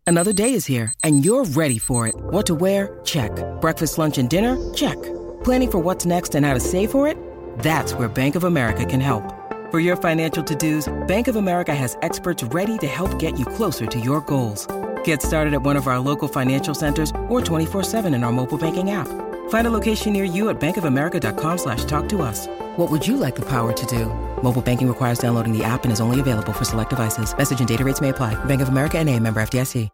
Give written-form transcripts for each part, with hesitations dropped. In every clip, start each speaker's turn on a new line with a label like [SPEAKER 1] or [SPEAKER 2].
[SPEAKER 1] Another day is here, and you're ready for it. What to wear? Check. Breakfast, lunch, and dinner? Check. Planning for what's next and how to save for it? That's where Bank of America can help. For your financial to-dos, Bank of America has experts ready to help get you closer to your goals. Get started at one of our local financial centers or 24/7 in our mobile banking app. Find a location near you at bankofamerica.com/talktous. What would you like the power to do? Mobile banking requires downloading the app and is only available for select devices. Message and data rates may apply. Bank of America N.A., member FDIC.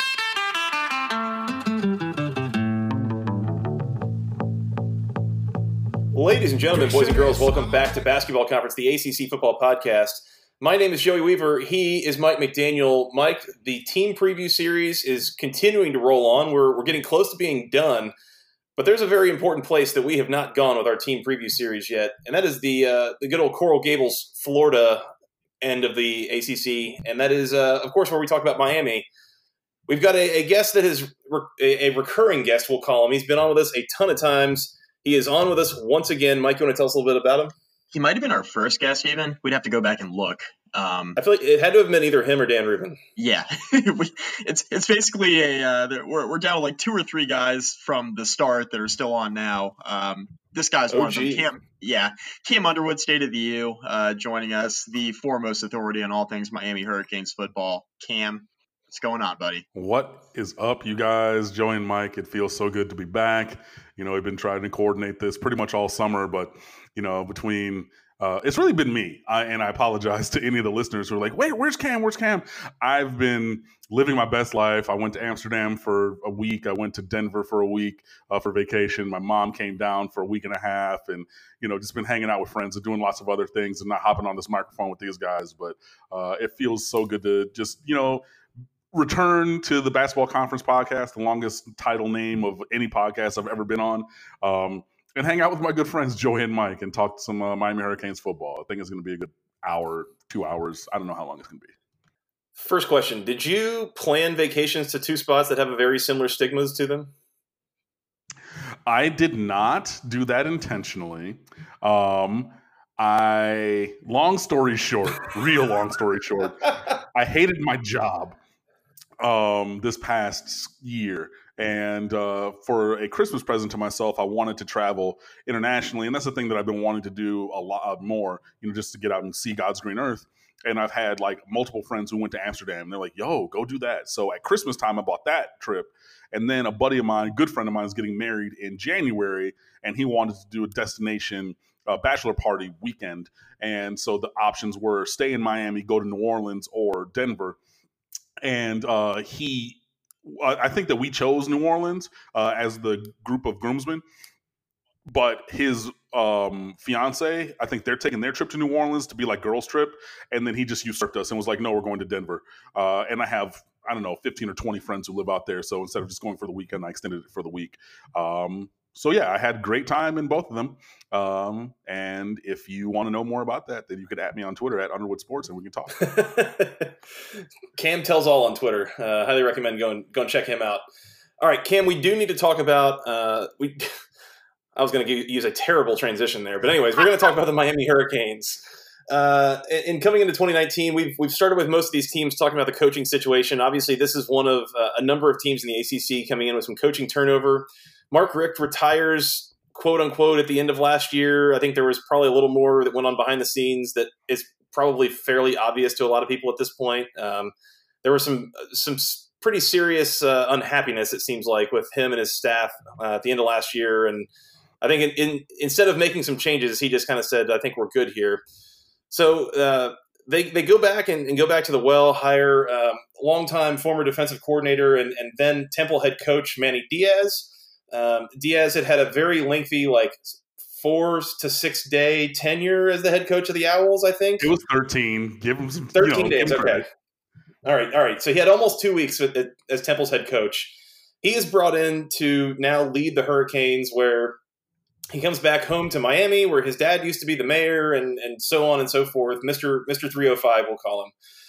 [SPEAKER 2] Ladies and gentlemen, boys and girls, welcome back to Basketball Conference, the ACC Football Podcast. My name is Joey Weaver. He is Mike McDaniel. Mike, the team preview series is continuing to roll on. We're getting close to being done, but there's a very important place that we have not gone with our team preview series yet, and that is the good old Coral Gables, Florida end of the ACC, and that is, of course, where we talk about Miami. We've got a guest that is a recurring guest, we'll call him. He's been on with us a ton of times. He is on with us once again. Mike, you want to tell us a little bit about him?
[SPEAKER 3] He might have been our first guest even. We'd have to go back and look.
[SPEAKER 2] I feel like it had to have been either him or Dan Rubin.
[SPEAKER 3] Yeah. It's basically we're down to like 2 or 3 guys from the start that are still on now. This guy's one of them. Cam Underwood, State of the U, joining us, the foremost authority on all things Miami Hurricanes football. Cam, what's going on, buddy?
[SPEAKER 4] What is up, you guys? Joey and Mike, it feels so good to be back. We've been trying to coordinate this pretty much all summer, but, between it's really been me. And I apologize to any of the listeners who are like, wait, where's Cam? Where's Cam? I've been living my best life. I went to Amsterdam for a week. I went to Denver for a week for vacation. My mom came down for a week and a half and, just been hanging out with friends and doing lots of other things and not hopping on this microphone with these guys. But it feels so good to just, return to the Basketball Conference podcast, the longest title name of any podcast I've ever been on, and hang out with my good friends Joey and Mike and talk some Miami Hurricanes football. I think it's going to be a good hour, 2 hours. I don't know how long it's going to be.
[SPEAKER 2] First question, did you plan vacations to 2 spots that have a very similar stigmas to them?
[SPEAKER 4] I did not do that intentionally. Long story short, real long story short, I hated my job this past year. And for a Christmas present to myself, I wanted to travel internationally. And that's the thing that I've been wanting to do a lot more, just to get out and see God's green earth. And I've had like multiple friends who went to Amsterdam. And they're like, yo, go do that. So at Christmas time, I bought that trip. And then a buddy of mine, good friend of mine, is getting married in January. And he wanted to do a destination bachelor party weekend. And so the options were stay in Miami, go to New Orleans or Denver. And I think that we chose New Orleans as the group of groomsmen, but his fiance, I think they're taking their trip to New Orleans to be like girls' trip, and then he just usurped us and was like, no, we're going to Denver. And I have, 15 or 20 friends who live out there, so instead of just going for the weekend, I extended it for the week. So yeah, I had a great time in both of them. And if you want to know more about that, then you could at me on Twitter at Underwood Sports and we can talk.
[SPEAKER 2] Cam tells all on Twitter. Highly recommend go and check him out. All right, Cam, we do need to talk about I was going to use a terrible transition there, but anyways, we're going to talk about the Miami Hurricanes. And coming into 2019, we've started with most of these teams talking about the coaching situation. Obviously, this is one of a number of teams in the ACC coming in with some coaching turnover. Mark Richt retires, quote unquote, at the end of last year. I think there was probably a little more that went on behind the scenes that is probably fairly obvious to a lot of people at this point. There was some pretty serious unhappiness, it seems like, with him and his staff at the end of last year. And I think instead of making some changes, he just kind of said, I think we're good here. So they go back and go back to the well, hire longtime former defensive coordinator and then Temple head coach Manny Diaz. Diaz had a very lengthy, 4 to 6 day tenure as the head coach of the Owls, I think.
[SPEAKER 4] It was 13. Give him some
[SPEAKER 2] 13 days, okay. All right. So he had almost 2 weeks as Temple's head coach. He is brought in to now lead the Hurricanes, where he comes back home to Miami, where his dad used to be the mayor, and so on and so forth. Mr. 305, we'll call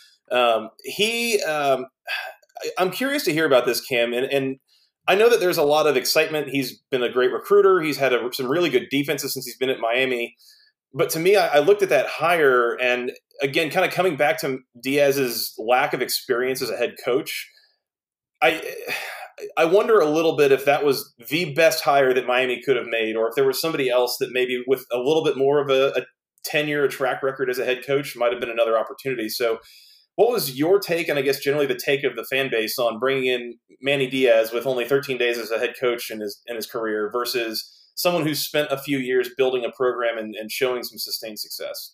[SPEAKER 2] him. I'm curious to hear about this, Cam, and I know that there's a lot of excitement. He's been a great recruiter. He's had some really good defenses since he's been at Miami. But to me, I looked at that hire, and again, kind of coming back to Diaz's lack of experience as a head coach, I wonder a little bit if that was the best hire that Miami could have made, or if there was somebody else that maybe with a little bit more of a tenure, a track record as a head coach might have been another opportunity. So what was your take, and I guess generally the take of the fan base, on bringing in Manny Diaz with only 13 days as a head coach in his career versus someone who's spent a few years building a program and showing some sustained success?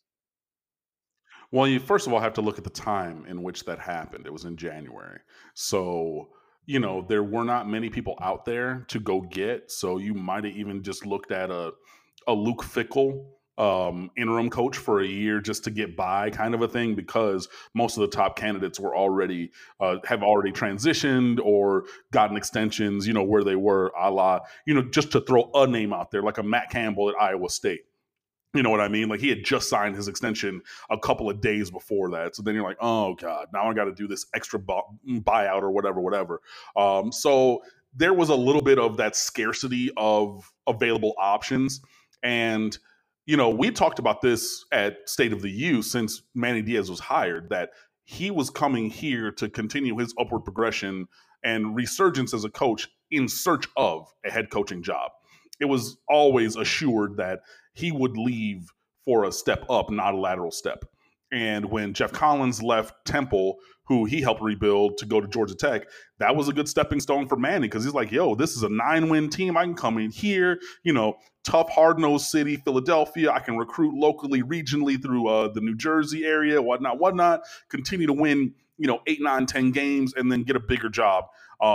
[SPEAKER 4] Well, you first of all have to look at the time in which that happened. It was in January. So, there were not many people out there to go get. So you might have even just looked at a Luke Fickell interim coach for a year just to get by, kind of a thing, because most of the top candidates were already have already transitioned or gotten extensions, where they were, a la, just to throw a name out there, like a Matt Campbell at Iowa State. You know what I mean? Like, he had just signed his extension a couple of days before that. So then you're like, oh God, now I got to do this extra buyout or whatever. So there was a little bit of that scarcity of available options. And, we talked about this at State of the U since Manny Diaz was hired, that he was coming here to continue his upward progression and resurgence as a coach in search of a head coaching job. It was always assured that he would leave for a step up, not a lateral step. And when Jeff Collins left Temple, who he helped rebuild, to go to Georgia Tech, that was a good stepping stone for Manny, because he's like, yo, this is a 9-win team. I can come in here, tough, hard-nosed city, Philadelphia. I can recruit locally, regionally through the New Jersey area, whatnot, continue to win, 8, 9, 10 games, and then get a bigger job.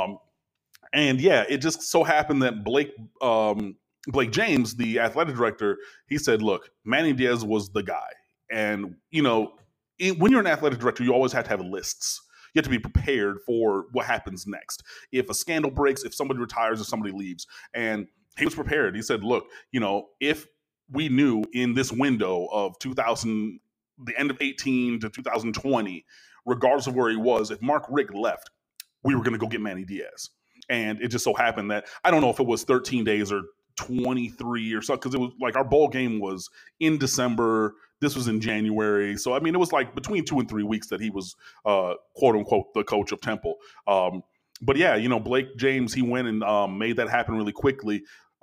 [SPEAKER 4] And yeah, it just so happened that Blake James, the athletic director, he said, look, Manny Diaz was the guy. And, when you're an athletic director, you always have to have lists. You have to be prepared for what happens next. If a scandal breaks, if somebody retires, if somebody leaves. And he was prepared. He said, look, if we knew in this window of 2000, the end of 18 to 2020, regardless of where he was, if Mark Richt left, we were going to go get Manny Diaz. And it just so happened that, I don't know if it was 13 days or 23 or so, because it was like our bowl game was in December. This was in January. So, I mean, it was like between 2 and 3 weeks that he was, quote unquote, the coach of Temple. But yeah, Blake James, he went and made that happen really quickly.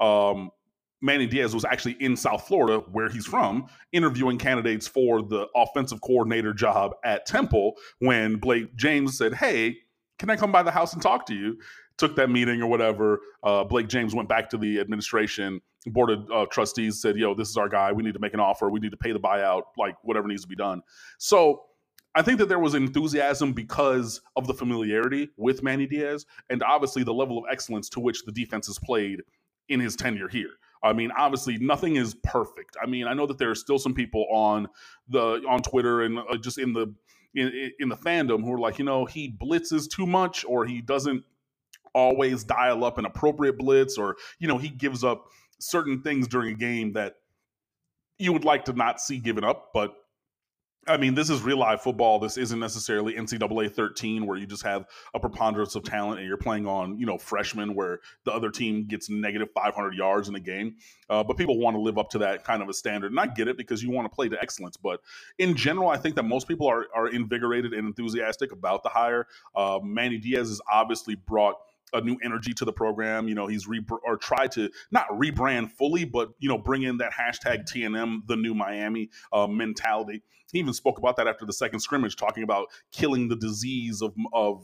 [SPEAKER 4] Manny Diaz was actually in South Florida, where he's from, interviewing candidates for the offensive coordinator job at Temple when Blake James said, hey, can I come by the house and talk to you? Took that meeting or whatever. Blake James went back to the administration, board of trustees, said, yo, this is our guy. We need to make an offer. We need to pay the buyout, like whatever needs to be done. So I think that there was enthusiasm because of the familiarity with Manny Diaz and obviously the level of excellence to which the defense has played in his tenure here. I mean, obviously, nothing is perfect. I mean, I know that there are still some people on Twitter and just in the fandom who are like, he blitzes too much, or he doesn't always dial up an appropriate blitz, or, he gives up certain things during a game that you would like to not see given up. But I mean, this is real life football. This isn't necessarily NCAA 13 where you just have a preponderance of talent and you're playing on, freshmen where the other team gets negative 500 yards in a game. But people want to live up to that kind of a standard. And I get it, because you want to play to excellence. But in general, I think that most people are invigorated and enthusiastic about the hire. Manny Diaz has obviously brought a new energy to the program. He's tried to not rebrand fully, but, bring in that hashtag TNM, the new Miami mentality. He even spoke about that after the second scrimmage, talking about killing the disease of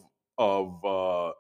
[SPEAKER 4] what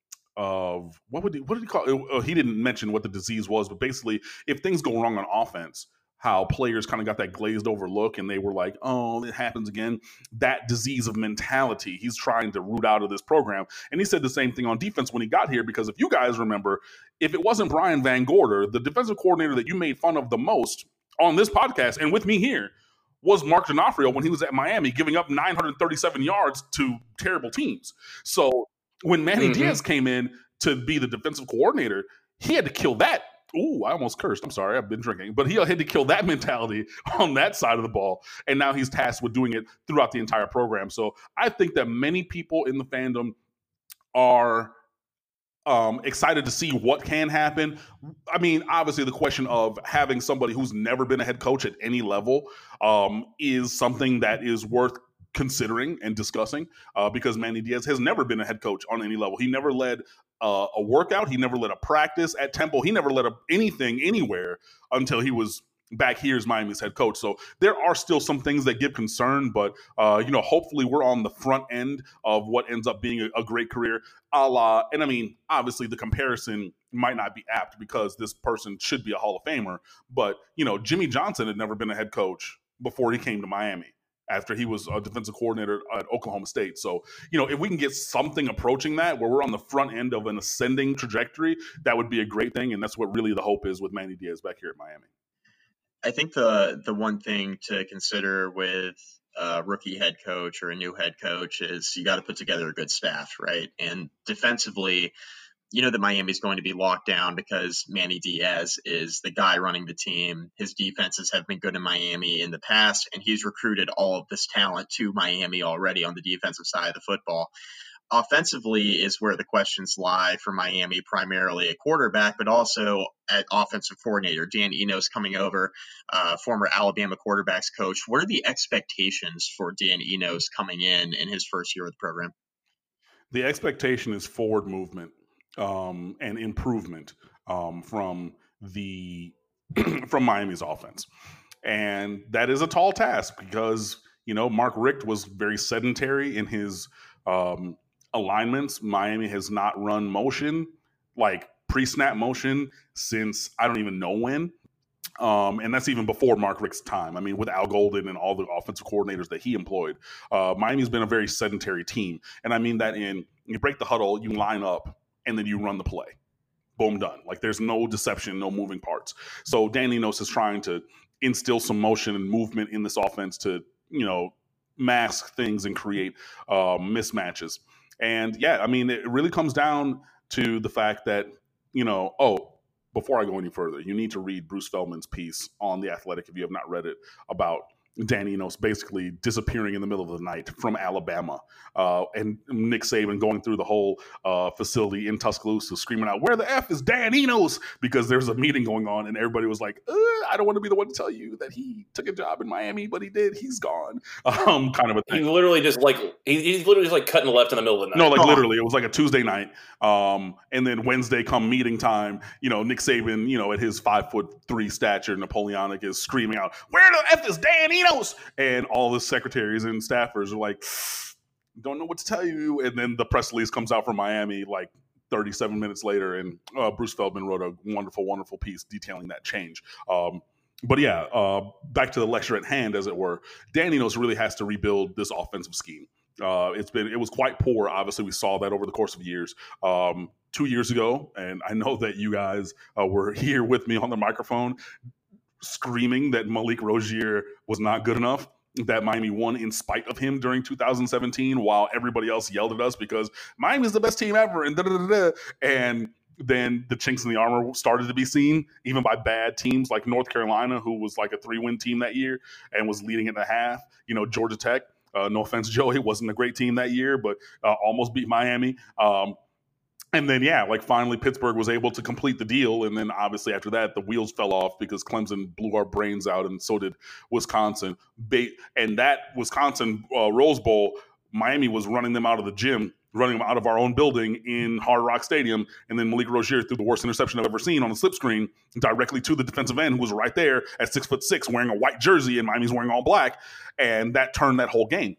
[SPEAKER 4] did he call it? He didn't mention what the disease was, but basically, if things go wrong on offense, how players kind of got that glazed over look and they were like, oh, it happens again. That disease of mentality he's trying to root out of this program. And he said the same thing on defense when he got here, because if you guys remember, if it wasn't Brian Van Gorder, the defensive coordinator that you made fun of the most on this podcast and with me here was Mark D'Onofrio when he was at Miami, giving up 937 yards to terrible teams. So when Manny Diaz came in to be the defensive coordinator, he had to kill that. Ooh, I almost cursed. I'm sorry. I've been drinking. But he had to kill that mentality on that side of the ball. And now he's tasked with doing it throughout the entire program. So I think that many people in the fandom are excited to see what can happen. I mean, obviously the question of having somebody who's never been a head coach at any level is something that is worth considering and discussing because Manny Diaz has never been a head coach on any level. He never led a workout. He never led a practice at Temple. He never led anything anywhere until he was back here as Miami's head coach. So there are still some things that give concern, but hopefully we're on the front end of what ends up being a great career. And I mean, obviously the comparison might not be apt because this person should be a Hall of Famer, but Jimmy Johnson had never been a head coach before he came to Miami, after he was a defensive coordinator at Oklahoma State. So, if we can get something approaching that where we're on the front end of an ascending trajectory, that would be a great thing. And that's what really the hope is with Manny Diaz back here at Miami.
[SPEAKER 3] I think the one thing to consider with a rookie head coach or a new head coach is you got to put together a good staff, right? And defensively, that Miami's going to be locked down because Manny Diaz is the guy running the team. His defenses have been good in Miami in the past, and he's recruited all of this talent to Miami already on the defensive side of the football. Offensively is where the questions lie for Miami, primarily at quarterback, but also at offensive coordinator. Dan Enos coming over, former Alabama quarterbacks coach. What are the expectations for Dan Enos coming in his first year of the program?
[SPEAKER 4] The expectation is forward movement and improvement from Miami's offense. And that is a tall task because, Mark Richt was very sedentary in his alignments. Miami has not run motion, like pre-snap motion, since I don't even know when. And that's even before Mark Richt's time. I mean, with Al Golden and all the offensive coordinators that he employed, Miami's been a very sedentary team. And I mean that you break the huddle, you line up, and then you run the play. Boom, done. Like there's no deception, no moving parts. So Dan Enos is trying to instill some motion and movement in this offense to, mask things and create mismatches. And yeah, I mean, it really comes down to the fact that, before I go any further, you need to read Bruce Feldman's piece on The Athletic if you have not read it, about Dan Enos basically disappearing in the middle of the night from Alabama, and Nick Saban going through the whole facility in Tuscaloosa screaming out, "Where the F is Dan Enos?" Because there's a meeting going on and everybody was like, I don't want to be the one to tell you that he took a job in Miami, but he did. He's gone. Kind of a thing.
[SPEAKER 2] He literally just he's literally just cutting left in the middle of the night.
[SPEAKER 4] No, literally, it was like a Tuesday night. And then Wednesday come meeting time, Nick Saban, at his 5'3" stature, Napoleonic, is screaming out, "Where the F is Dan Enos?" And all the secretaries and staffers are like, don't know what to tell you. And then the press release comes out from Miami like 37 minutes later, and Bruce Feldman wrote a wonderful, wonderful piece detailing that change. But yeah, back to the lecture at hand, as it were. Dan Enos really has to rebuild this offensive scheme. It was quite poor. Obviously, we saw that over the course of years. 2 years ago, and I know that you guys were here with me on the microphone screaming that Malik Rozier was not good enough, that Miami won in spite of him during 2017, while everybody else yelled at us because Miami's the best team ever, and da-da-da-da. And then the chinks in the armor started to be seen, even by bad teams like North Carolina, who was like a 3-win team that year and was leading at the half. Georgia Tech, no offense, Joey, wasn't a great team that year, but almost beat Miami. And then, finally Pittsburgh was able to complete the deal. And then obviously after that, the wheels fell off because Clemson blew our brains out, and so did Wisconsin. And that Wisconsin Rose Bowl, Miami was running them out of the gym, running them out of our own building in Hard Rock Stadium. And then Malik Rozier threw the worst interception I've ever seen on a slip screen directly to the defensive end, who was right there at 6'6", wearing a white jersey, and Miami's wearing all black. And that turned that whole game.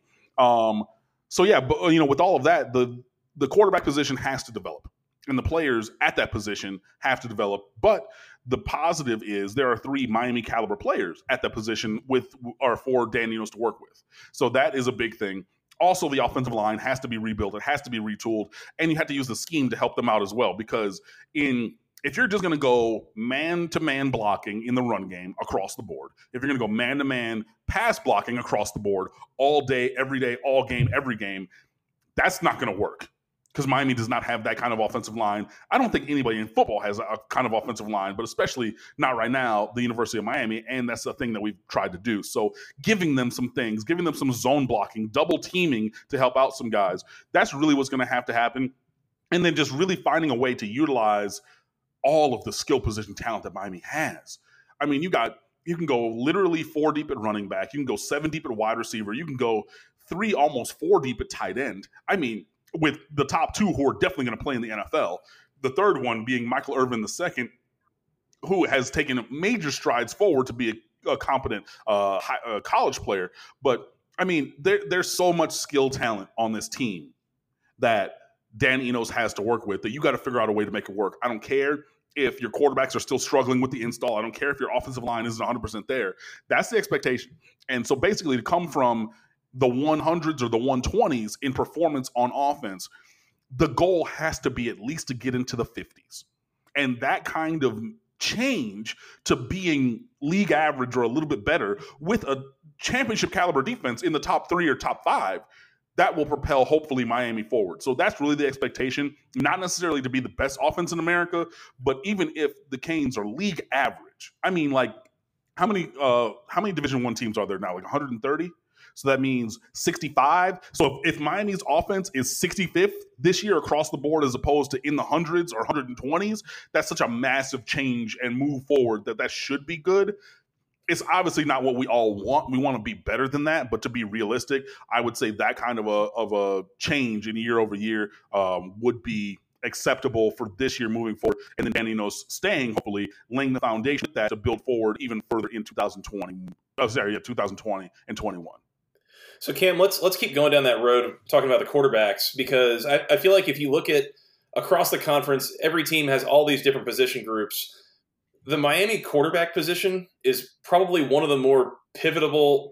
[SPEAKER 4] But with all of that, the quarterback position has to develop, and the players at that position have to develop. But the positive is there are 3 Miami caliber players at that position for Dan Enos to work with. So that is a big thing. Also, the offensive line has to be rebuilt. It has to be retooled, and you have to use the scheme to help them out as well. Because if you're just going to go man-to-man blocking in the run game across the board, if you're going to go man-to-man pass blocking across the board all day, every day, all game, every game, that's not going to work. Because Miami does not have that kind of offensive line. I don't think anybody in football has a kind of offensive line, but especially not right now, the University of Miami, and that's the thing that we've tried to do. So giving them some things, giving them some zone blocking, double teaming to help out some guys, that's really what's going to have to happen. And then just really finding a way to utilize all of the skill position talent that Miami has. I mean, you can go literally 4 deep at running back. You can go 7 deep at wide receiver. You can go 3, almost 4 deep at tight end. I mean, with the top 2 who are definitely going to play in the NFL. The third one being Michael Irvin II, who has taken major strides forward to be a competent college player. But, I mean, there's so much skill talent on this team that Dan Enos has to work with that you got to figure out a way to make it work. I don't care if your quarterbacks are still struggling with the install. I don't care if your offensive line isn't 100% there. That's the expectation. And so basically to come from the 100s or the 120s in performance on offense, the goal has to be at least to get into the 50s. And that kind of change to being league average or a little bit better with a championship caliber defense in the top 3 or top 5, that will propel hopefully Miami forward. So that's really the expectation, not necessarily to be the best offense in America, but even if the Canes are league average, I mean, like how many Division I teams are there now? Like 130? So that means 65. So if Miami's offense is 65th this year across the board as opposed to in the hundreds or 120s, that's such a massive change and move forward that should be good. It's obviously not what we all want. We want to be better than that, but to be realistic, I would say that kind of a change in year over year would be acceptable for this year moving forward. And then Dan Enos staying, hopefully, laying the foundation of that to build forward even further in 2020 and 21.
[SPEAKER 2] So Cam, let's keep going down that road talking about the quarterbacks, because I feel like if you look at across the conference, every team has all these different position groups. The Miami quarterback position is probably one of the more pivotal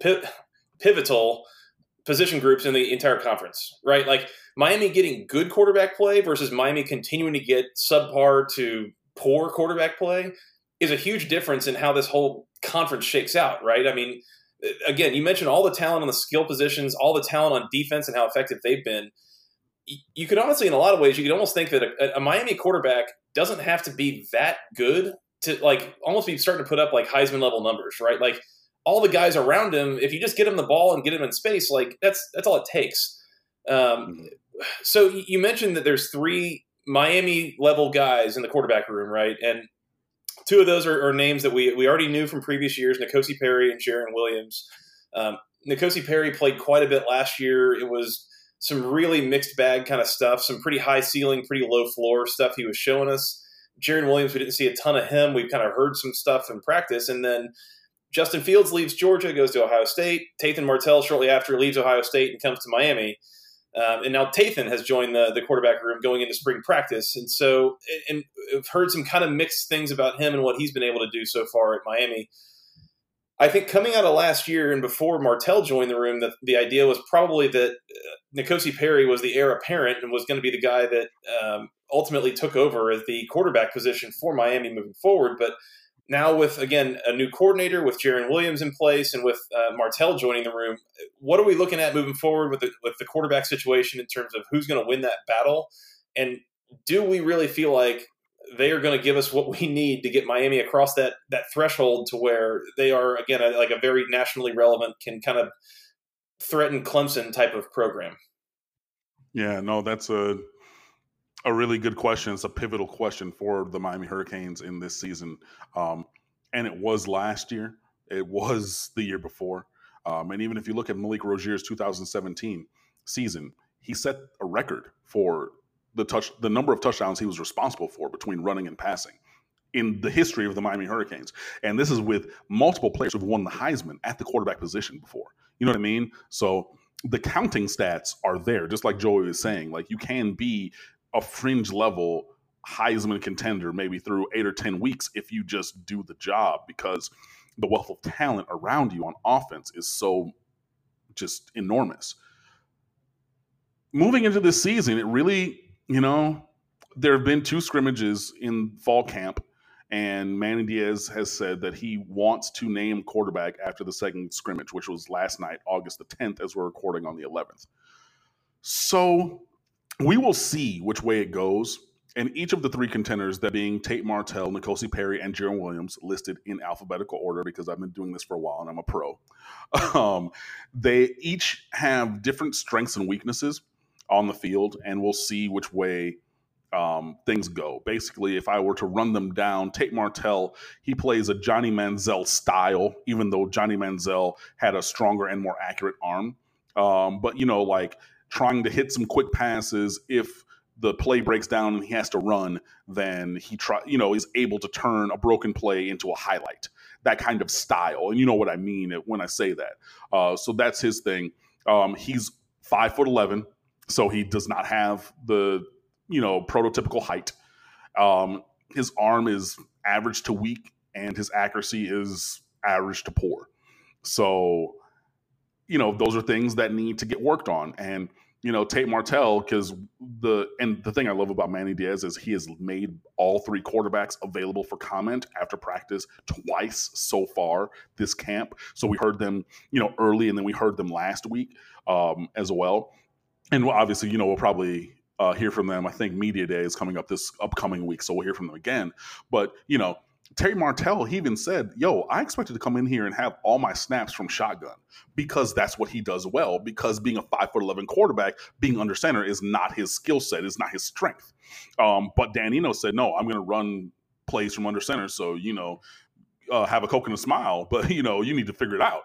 [SPEAKER 2] position groups in the entire conference, right? Like Miami getting good quarterback play versus Miami continuing to get subpar to poor quarterback play is a huge difference in how this whole conference shakes out, right? I mean, again, you mentioned all the talent on the skill positions, all the talent on defense and how effective they've been. You could honestly, in a lot of ways, you could almost think that a Miami quarterback doesn't have to be that good to like almost be starting to put up like Heisman level numbers, right? Like all the guys around him, if you just get him the ball and get him in space, like that's all it takes. So you mentioned that there's 3 Miami level guys in the quarterback room, right? And 2 of those are names that we already knew from previous years, N'Kosi Perry and Jarren Williams. N'Kosi Perry played quite a bit last year. It was some really mixed bag kind of stuff, some pretty high ceiling, pretty low floor stuff he was showing us. Jarren Williams, we didn't see a ton of him. We've kind of heard some stuff in practice. And then Justin Fields leaves Georgia, goes to Ohio State. Tathan Martell shortly after leaves Ohio State and comes to Miami. And now Tathan has joined the quarterback room going into spring practice. And so and I've heard some kind of mixed things about him and what he's been able to do so far at Miami. I think coming out of last year and before Martell joined the room, the idea was probably that N'Kosi Perry was the heir apparent and was going to be the guy that ultimately took over as the quarterback position for Miami moving forward. But now with, again, a new coordinator, with Jarren Williams in place and with Martell joining the room, what are we looking at moving forward with the quarterback situation in terms of who's going to win that battle? And do we really feel like they are going to give us what we need to get Miami across that threshold to where they are, again, like a very nationally relevant, can kind of threaten Clemson type of program?
[SPEAKER 4] Yeah, no, that's a really good question. It's a pivotal question for the Miami Hurricanes in this season. And it was last year. It was the year before. And even if you look at Malik Rozier's 2017 season, he set a record for the number of touchdowns he was responsible for between running and passing in the history of the Miami Hurricanes. And this is with multiple players who've won the Heisman at the quarterback position before. You know what I mean? So the counting stats are there, just like Joey was saying. Like, you can be a fringe level Heisman contender maybe through 8 or 10 weeks if you just do the job, because the wealth of talent around you on offense is so just enormous. Moving into this season, it really, there have been 2 scrimmages in fall camp, and Manny Diaz has said that he wants to name quarterback after the second scrimmage, which was last night, August the 10th, as we're recording on the 11th. So we will see which way it goes. And each of the 3 contenders, that being Tate Martell, N'Kosi Perry, and Jarren Williams, listed in alphabetical order because I've been doing this for a while and I'm a pro. They each have different strengths and weaknesses on the field, and we'll see which way things go. Basically, if I were to run them down, Tate Martell, he plays a Johnny Manziel style, even though Johnny Manziel had a stronger and more accurate arm. But, like trying to hit some quick passes, if the play breaks down and he has to run, then is able to turn a broken play into a highlight. That kind of style. And you know what I mean when I say that. So that's his thing. He's 5'11", so he does not have the, prototypical height. His arm is average to weak, and his accuracy is average to poor. So, those are things that need to get worked on. And, Tate Martell, because the thing I love about Manny Diaz is he has made all three quarterbacks available for comment after practice twice so far this camp. So we heard them, early, and then we heard them last week as well. And obviously, we'll probably hear from them. I think Media Day is coming up this upcoming week, so we'll hear from them again. But, Tate Martell, he even said, I expected to come in here and have all my snaps from shotgun because that's what he does well, because being a 5'11" quarterback, being under center is not his skill set, is not his strength. But Dan Enos said, no, I'm going to run plays from under center. So, have a Coke and a smile, but, you need to figure it out.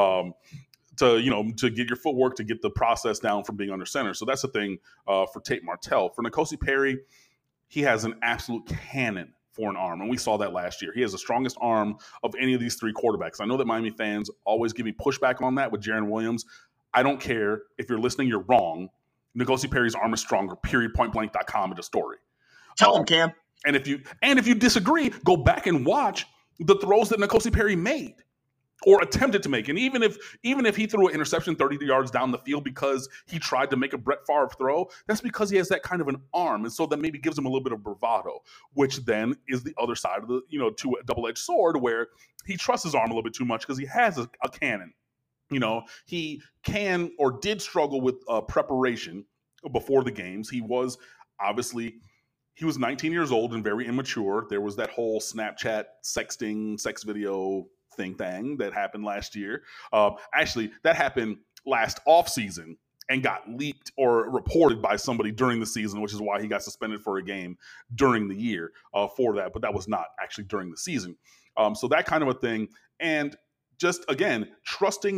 [SPEAKER 4] To get your footwork, to get the process down from being under center. So that's the thing for Tate Martell. For N'Kosi Perry, he has an absolute cannon for an arm, and we saw that last year. He has the strongest arm of any of these three quarterbacks. I know that Miami fans always give me pushback on that with Jarren Williams. I don't care. If you're listening, you're wrong. N'Kosi Perry's arm is stronger, period, pointblank.com in the story.
[SPEAKER 3] Tell him, Cam.
[SPEAKER 4] And if you disagree, go back and watch the throws that N'Kosi Perry made or attempted to make. And even if he threw an interception 30 yards down the field because he tried to make a Brett Favre throw, that's because he has that kind of an arm. And so that maybe gives him a little bit of bravado, which then is the other side of the, to a double-edged sword where he trusts his arm a little bit too much because he has a cannon. He can or did struggle with preparation before the games. He was 19 years old and very immature. There was that whole Snapchat sexting, sex video thing that happened last year. Actually, that happened last offseason and got leaked or reported by somebody during the season, which is why he got suspended for a game during the year for that. But that was not actually during the season. So that kind of a thing. And just, again, trusting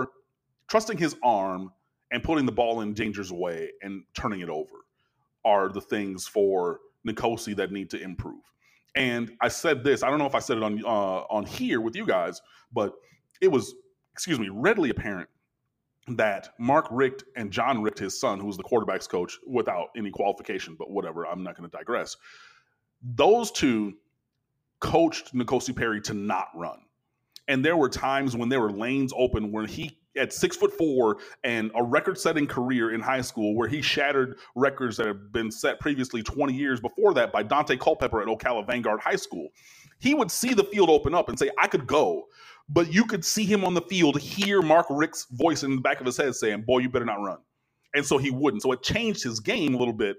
[SPEAKER 4] his arm and putting the ball in danger's way and turning it over are the things for N'Kosi that need to improve. And I said this, I don't know if I said it on here with you guys, but it was, readily apparent that Mark Richt and John Richt, his son, who's the quarterback's coach, without any qualification, but whatever, I'm not going to digress. Those two coached N'Kosi Perry to not run. And there were times when there were lanes open where he, at 6'4" and a record-setting career in high school where he shattered records that have been set previously 20 years before that by Dante Culpepper at Ocala Vanguard High School, he would see the field open up and say, I could go. But you could see him on the field, hear Mark Richt's voice in the back of his head saying, boy, you better not run. And so he wouldn't. So it changed his game a little bit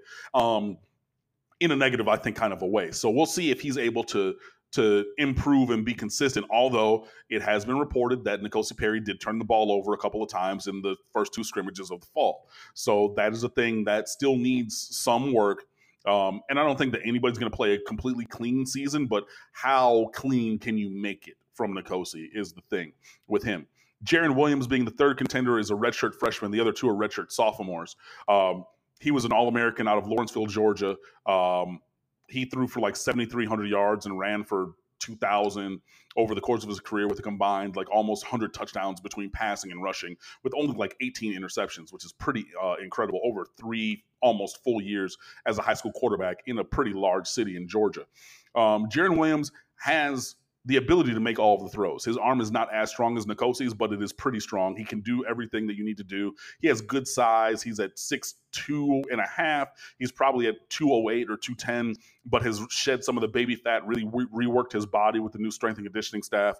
[SPEAKER 4] in a negative, I think, kind of a way. So we'll see if he's able to improve and be consistent, although it has been reported that N'Kosi Perry did turn the ball over a couple of times in the first two scrimmages of the fall. So that is a thing that still needs some work. And I don't think that anybody's going to play a completely clean season, but how clean can you make it from N'Kosi is the thing with him. Jarren Williams, being the third contender, is a redshirt freshman. The other two are redshirt sophomores. He was an All-American out of Lawrenceville, Georgia. He threw for like 7,300 yards and ran for 2,000 over the course of his career with a combined like almost 100 touchdowns between passing and rushing with only like 18 interceptions, which is pretty incredible over 3 almost full years as a high school quarterback in a pretty large city in Georgia. Jarren Williams has the ability to make all of the throws. His arm is not as strong as N'Kosi's, but it is pretty strong. He can do everything that you need to do. He has good size. He's at 6'2.5". He's probably at 208 or 210, but has shed some of the baby fat, really reworked his body with the new strength and conditioning staff.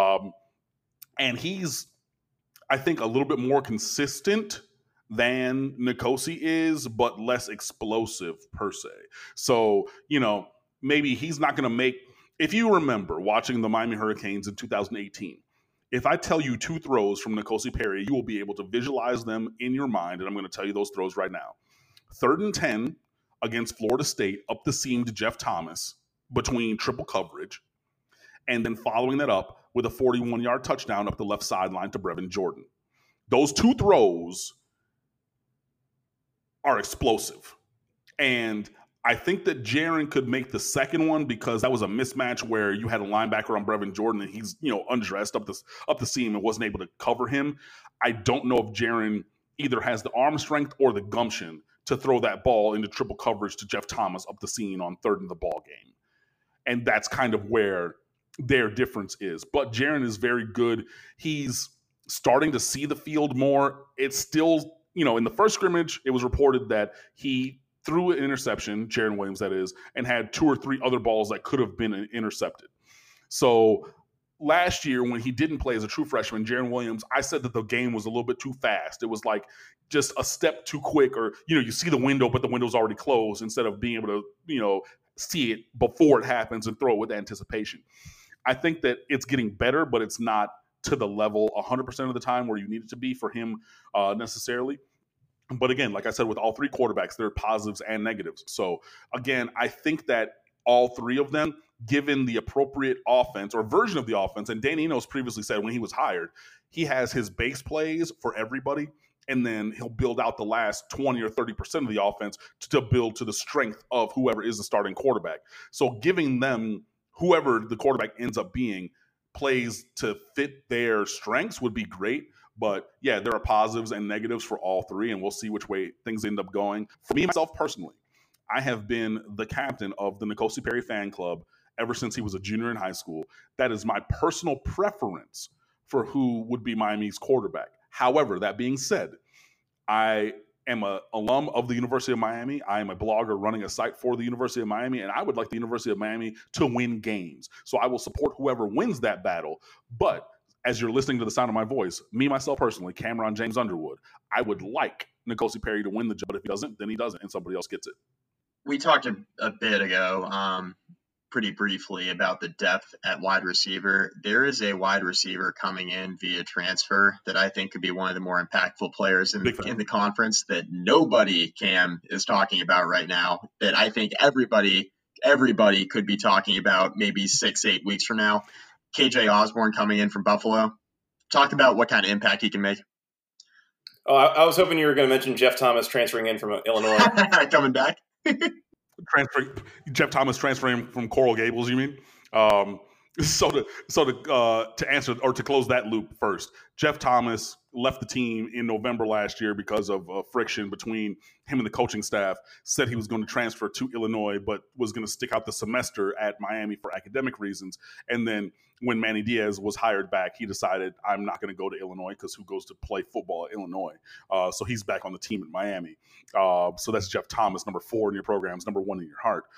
[SPEAKER 4] And he's, I think, a little bit more consistent than N'Kosi is, but less explosive per se. So, maybe he's not going to make. If you remember watching the Miami Hurricanes in 2018, if I tell you 2 throws from N'Kosi Perry, you will be able to visualize them in your mind, and I'm going to tell you those throws right now. 3rd and 10 against Florida State, up the seam to Jeff Thomas between triple coverage, and then following that up with a 41-yard touchdown up the left sideline to Brevin Jordan. Those 2 throws are explosive. And I think that Jaren could make the second one because that was a mismatch where you had a linebacker on Brevin Jordan and he's, undressed up the seam and wasn't able to cover him. I don't know if Jaren either has the arm strength or the gumption to throw that ball into triple coverage to Jeff Thomas up the seam on third in the ball game. And that's kind of where their difference is. But Jaren is very good. He's starting to see the field more. It's still, in the first scrimmage, it was reported that he threw an interception, Jaren Williams that is, and had 2 or 3 other balls that could have been intercepted. So last year when he didn't play as a true freshman, Jaren Williams, I said that the game was a little bit too fast. It was like just a step too quick, or, you see the window, but the window's already closed instead of being able to, see it before it happens and throw it with anticipation. I think that it's getting better, but it's not to the level 100% of the time where you need it to be for him necessarily. But again, like I said, with all 3 quarterbacks, there are positives and negatives. So again, I think that all 3 of them, given the appropriate offense or version of the offense, and Dan Enos previously said when he was hired, he has his base plays for everybody, and then he'll build out the last 20 or 30% of the offense to build to the strength of whoever is the starting quarterback. So giving them, whoever the quarterback ends up being, plays to fit their strengths would be great. But yeah, there are positives and negatives for all 3, and we'll see which way things end up going. For me, myself personally, I have been the captain of the N'Kosi Perry fan club ever since he was a junior in high school. That is my personal preference for who would be Miami's quarterback. However, that being said, I am an alum of the University of Miami. I am a blogger running a site for the University of Miami, and I would like the University of Miami to win games. So I will support whoever wins that battle. But as you're listening to the sound of my voice, me, myself personally, Cameron James Underwood, I would like N'Kosi Perry to win the job. But if he doesn't, then he doesn't, and somebody else gets it.
[SPEAKER 3] We talked a bit ago, pretty briefly, about the depth at wide receiver. There is a wide receiver coming in via transfer that I think could be one of the more impactful players in the conference that nobody, Cam, is talking about right now, that I think everybody could be talking about maybe 6-8 weeks from now. KJ Osborne coming in from Buffalo. Talk about what kind of impact he can make.
[SPEAKER 2] Oh, I was hoping you were going to mention Jeff Thomas transferring in from Illinois.
[SPEAKER 3] Coming back.
[SPEAKER 4] Jeff Thomas transferring from Coral Gables, you mean? So to answer or to close that loop first, Jeff Thomas left the team in November last year because of friction between him and the coaching staff. Said he was going to transfer to Illinois, but was going to stick out the semester at Miami for academic reasons. And then when Manny Diaz was hired back, he decided, I'm not going to go to Illinois because who goes to play football at Illinois? So he's back on the team at Miami. So that's Jeff Thomas, number 4 in your programs, number 1 in your heart.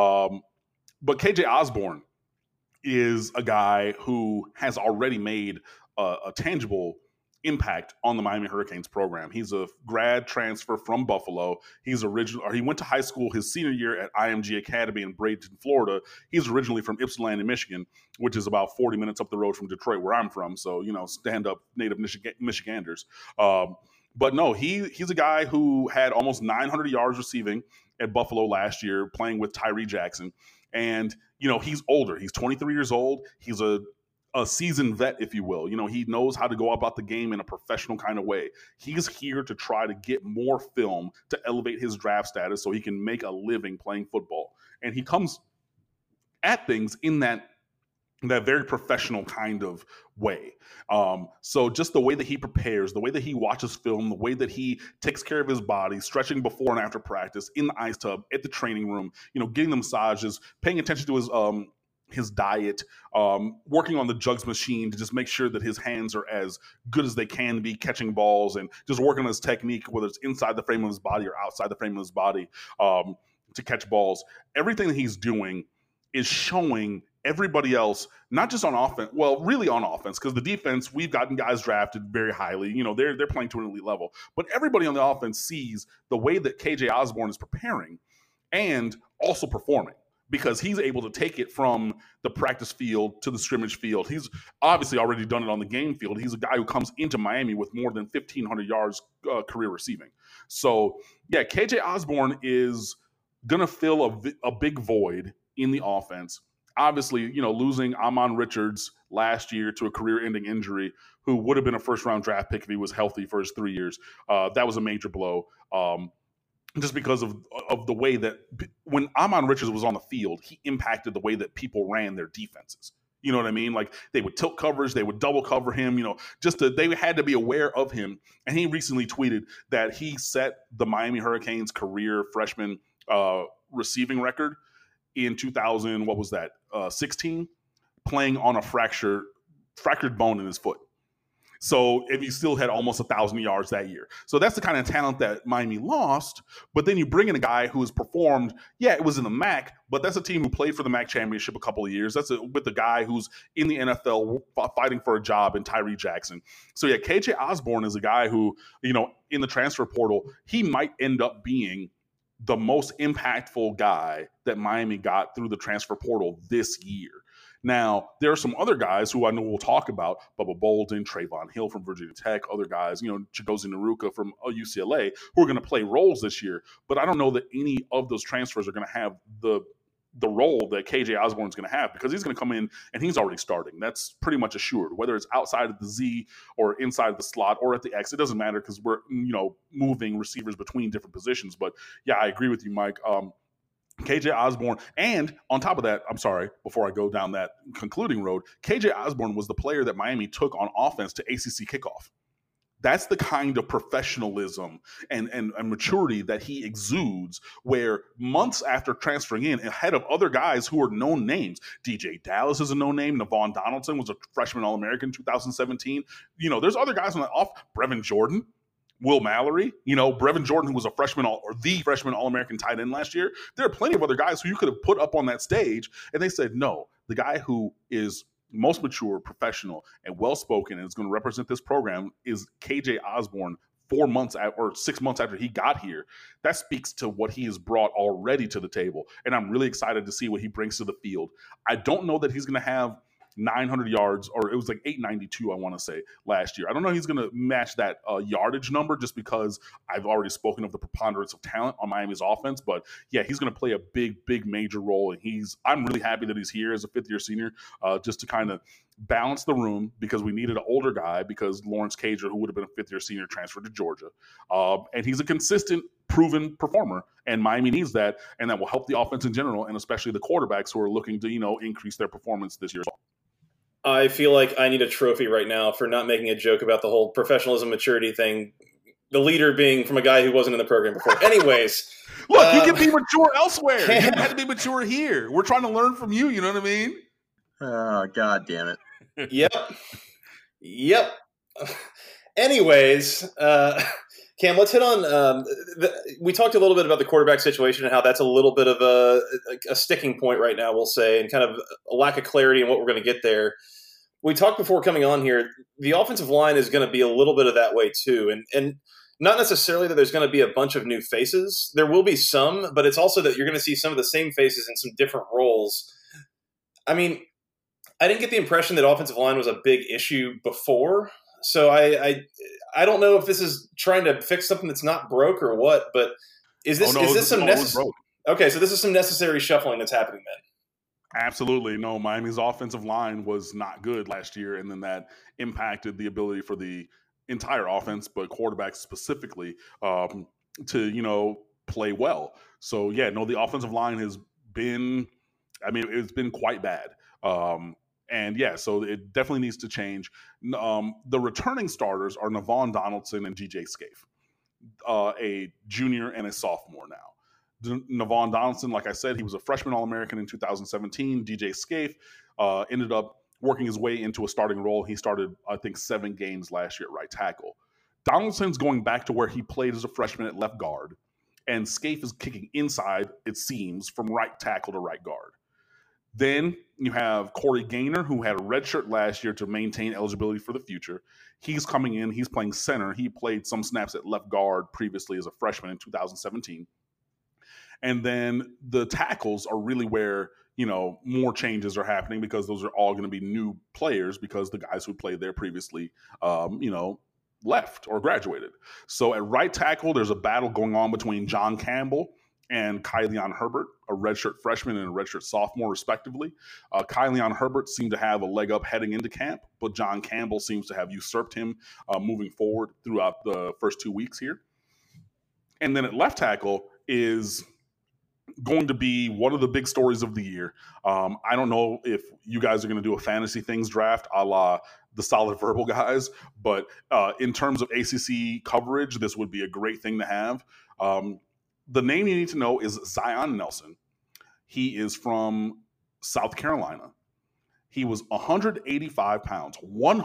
[SPEAKER 4] But KJ Osborne is a guy who has already made a tangible impact on the Miami Hurricanes program. He's a grad transfer from Buffalo. He went to high school his senior year at IMG Academy in Bradenton, Florida. He's originally from Ypsilanti, Michigan, which is about 40 minutes up the road from Detroit, where I'm from. So, stand up native Michiganders. But no, he's a guy who had almost 900 yards receiving at Buffalo last year, playing with Tyree Jackson. And, he's older. He's 23 years old. He's a seasoned vet, if you will. He knows how to go about the game in a professional kind of way. He's here to try to get more film to elevate his draft status so he can make a living playing football. And he comes at things in that very professional kind of way. So just the way that he prepares, the way that he watches film, the way that he takes care of his body, stretching before and after practice, in the ice tub, at the training room, getting the massages, paying attention to his diet, working on the jugs machine to just make sure that his hands are as good as they can be catching balls, and just working on his technique, whether it's inside the frame of his body or outside the frame of his body, to catch balls. Everything that he's doing is showing everybody else, not just on offense, well, really on offense, because the defense, we've gotten guys drafted very highly. They're playing to an elite level. But everybody on the offense sees the way that KJ Osborne is preparing and also performing, because he's able to take it from the practice field to the scrimmage field. He's obviously already done it on the game field. He's a guy who comes into Miami with more than 1,500 yards career receiving. So, yeah, KJ Osborne is going to fill a big void in the offense. obviously, losing Amon Richards last year to a career-ending injury, who would have been a first-round draft pick if he was healthy for his 3 years, that was a major blow. Just because of the way that when Amon Richards was on the field, he impacted the way that people ran their defenses. You know what I mean? Like, they would tilt coverage, they would double cover him, they had to be aware of him. And he recently tweeted that he set the Miami Hurricanes career freshman receiving record in 16, playing on a fractured bone in his foot. So if he still had almost 1,000 yards that year. So that's the kind of talent that Miami lost. But then you bring in a guy who has performed, it was in the MAC, but that's a team who played for the MAC championship a couple of years. That's with the guy who's in the NFL fighting for a job in Tyree Jackson. So KJ Osborne is a guy who, in the transfer portal, he might end up being the most impactful guy that Miami got through the transfer portal this year. Now, there are some other guys who I know we'll talk about, Bubba Bolden, Trayvon Hill from Virginia Tech, other guys, Chigozie Naruka from UCLA, who are going to play roles this year. But I don't know that any of those transfers are going to have the role that KJ Osborne is going to have, because he's going to come in and he's already starting. That's pretty much assured, whether it's outside of the Z or inside of the slot or at the X. It doesn't matter, because we're, moving receivers between different positions. But yeah, I agree with you, Mike. KJ Osborne, and on top of that, I'm sorry, before I go down that concluding road, KJ Osborne was the player that Miami took on offense to ACC kickoff. That's the kind of professionalism and maturity that he exudes, where months after transferring in, ahead of other guys who are known names, DJ Dallas is a known name, Navon Donaldson was a freshman All-American in 2017. There's other guys on the off, Brevin Jordan, Will Mallory, Brevin Jordan, who was the freshman All-American tight end last year. There are plenty of other guys who you could have put up on that stage, and they said, no, the guy who is most mature, professional, and well-spoken and is going to represent this program is KJ Osborne 6 months after he got here. That speaks to what he has brought already to the table, and I'm really excited to see what he brings to the field. I don't know that he's going to have 900 yards, or it was like 892, I want to say, last year. I don't know if he's going to match that yardage number, just because I've already spoken of the preponderance of talent on Miami's offense. But yeah, he's going to play a big major role, and I'm really happy that he's here as a fifth-year senior, just to kind of balance the room, because we needed an older guy, because Lawrence Cager, who would have been a fifth-year senior, transferred to Georgia. And he's a consistent, proven performer, and Miami needs that, and that will help the offense in general, and especially the quarterbacks who are looking to, increase their performance this year as well.
[SPEAKER 2] I feel like I need a trophy right now for not making a joke about the whole professionalism maturity thing. The leader being from a guy who wasn't in the program before. Anyways.
[SPEAKER 4] Look, you can be mature elsewhere. You don't have to be mature here. We're trying to learn from you. You know what I mean?
[SPEAKER 3] Oh, God damn it.
[SPEAKER 2] Yep. Anyways, Cam, let's hit on we talked a little bit about the quarterback situation and how that's a little bit of a sticking point right now, we'll say, and kind of a lack of clarity in what we're going to get there. We talked before coming on here, the offensive line is going to be a little bit of that way too. And not necessarily that there's going to be a bunch of new faces. There will be some, but it's also that you're going to see some of the same faces in some different roles. I mean, I didn't get the impression that offensive line was a big issue before. So I don't know if this is trying to fix something that's not broke or what, but is this some necessary? Okay, so this is some necessary shuffling that's happening then.
[SPEAKER 4] Absolutely. No, Miami's offensive line was not good last year, and then that impacted the ability for the entire offense, but quarterbacks specifically, to, play well. So, yeah, no, the offensive line has been, it's been quite bad. And, yeah, so it definitely needs to change. The returning starters are Navon Donaldson and DJ Scaife, a junior and a sophomore now. Navon Donaldson, like I said, he was a freshman All-American in 2017. DJ Scaife ended up working his way into a starting role. He started, I think, 7 games last year at right tackle. Donaldson's going back to where he played as a freshman at left guard, and Scaife is kicking inside, it seems, from right tackle to right guard. Then you have Corey Gaynor, who had a red shirt last year to maintain eligibility for the future. He's coming in. He's playing center. He played some snaps at left guard previously as a freshman in 2017. And then the tackles are really where, more changes are happening, because those are all going to be new players, because the guys who played there previously, left or graduated. So at right tackle, there's a battle going on between John Campbell and Kylian Herbert, a redshirt freshman and a redshirt sophomore, respectively. Kylian Herbert seemed to have a leg up heading into camp, but John Campbell seems to have usurped him moving forward throughout the first 2 weeks here. And then at left tackle is going to be one of the big stories of the year. I don't know if you guys are going to do a fantasy things draft a la the Solid Verbal guys, but in terms of ACC coverage, this would be a great thing to have. The name you need to know is Zion Nelson. He is from South Carolina. He was 185 pounds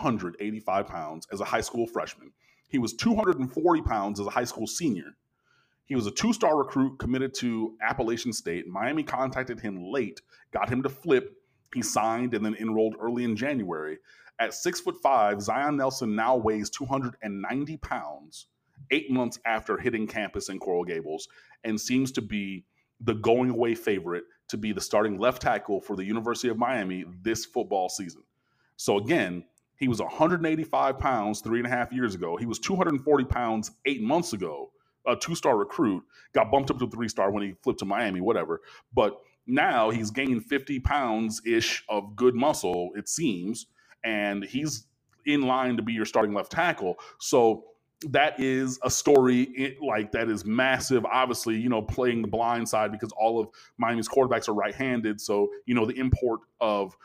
[SPEAKER 4] as a high school freshman. He was 240 pounds as a high school senior. He was a 2-star recruit committed to Appalachian State. Miami contacted him late, got him to flip. He signed and then enrolled early in January. At 6'5", Zion Nelson now weighs 290 pounds 8 months after hitting campus in Coral Gables and seems to be the going away favorite to be the starting left tackle for the University of Miami this football season. So again, he was 185 pounds 3.5 years ago. He was 240 pounds 8 months ago. A 2-star recruit, got bumped up to 3-star when he flipped to Miami, whatever. But now he's gained 50 pounds-ish of good muscle, it seems, and he's in line to be your starting left tackle. So that is a story that is massive. Obviously, playing the blind side because all of Miami's quarterbacks are right-handed. So, the importance of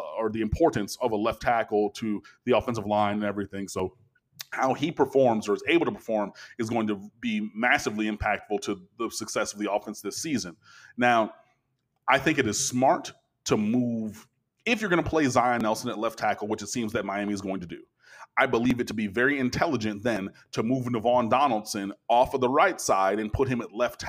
[SPEAKER 4] a left tackle to the offensive line and everything. So how he performs or is able to perform is going to be massively impactful to the success of the offense this season. Now, I think it is smart to move, if you're going to play Zion Nelson at left tackle, which it seems that Miami is going to do. I believe it to be very intelligent then to move Navaughn Donaldson off of the right side and put him at left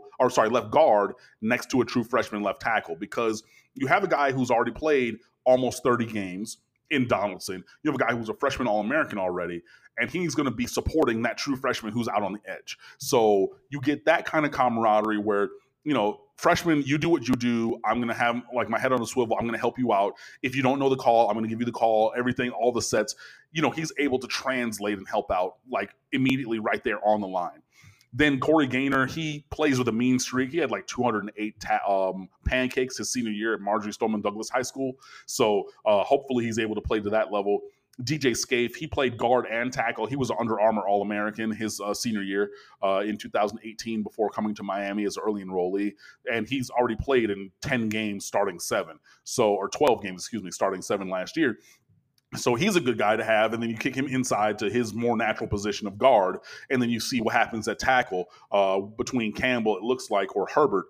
[SPEAKER 4] guard next to a true freshman left tackle, because you have a guy who's already played almost 30 games in Donaldson. You have a guy who's a freshman All-American already, and he's going to be supporting that true freshman who's out on the edge. So you get that kind of camaraderie where, freshman, you do what you do. I'm going to have my head on a swivel. I'm going to help you out. If you don't know the call, I'm going to give you the call, everything, all the sets. He's able to translate and help out immediately right there on the line. Then Corey Gaynor, he plays with a mean streak. He had 208 pancakes his senior year at Marjorie Stoneman Douglas High School. So hopefully he's able to play to that level. DJ Scaife, he played guard and tackle. He was an Under Armour All-American his senior year in 2018 before coming to Miami as an early enrollee. And he's already played in 10 games starting 7. Or 12 games, starting 7 last year. So he's a good guy to have, and then you kick him inside to his more natural position of guard, and then you see what happens at tackle between Campbell, it looks like, or Herbert,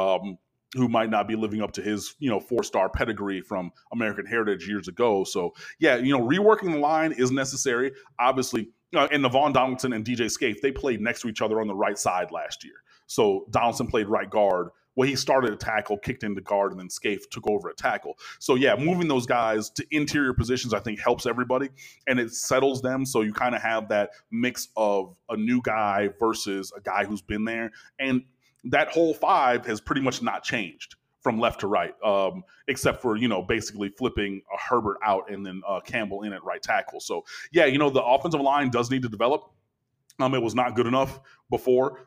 [SPEAKER 4] who might not be living up to his 4-star pedigree from American Heritage years ago. So yeah, reworking the line is necessary. Obviously, and Navaughn Donaldson and DJ Scaife, they played next to each other on the right side last year. So Donaldson played right guard. Well, he started at tackle, kicked into guard, and then Scaife took over at tackle. So, yeah, moving those guys to interior positions, I think, helps everybody, and it settles them. So you kind of have that mix of a new guy versus a guy who's been there. And that whole 5 has pretty much not changed from left to right, except for, basically flipping a Herbert out and then Campbell in at right tackle. So, yeah, the offensive line does need to develop. It was not good enough before.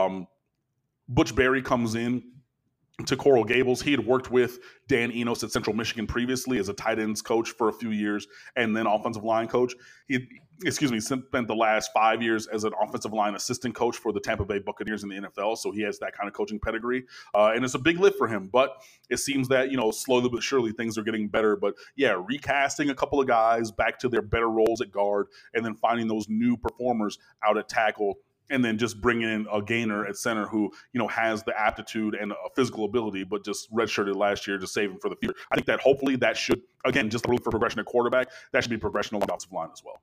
[SPEAKER 4] Butch Berry comes in to Coral Gables. He had worked with Dan Enos at Central Michigan previously as a tight ends coach for a few years and then offensive line coach. He spent the last 5 years as an offensive line assistant coach for the Tampa Bay Buccaneers in the NFL. So he has that kind of coaching pedigree. And it's a big lift for him, but it seems that, slowly but surely things are getting better. But yeah, recasting a couple of guys back to their better roles at guard and then finding those new performers out at tackle, and then just bringing in a Gaynor at center who, has the aptitude and a physical ability, but just redshirted last year to save him for the future. I think that hopefully that should, again, just room for progression at quarterback, that should be progression along the offensive line as well.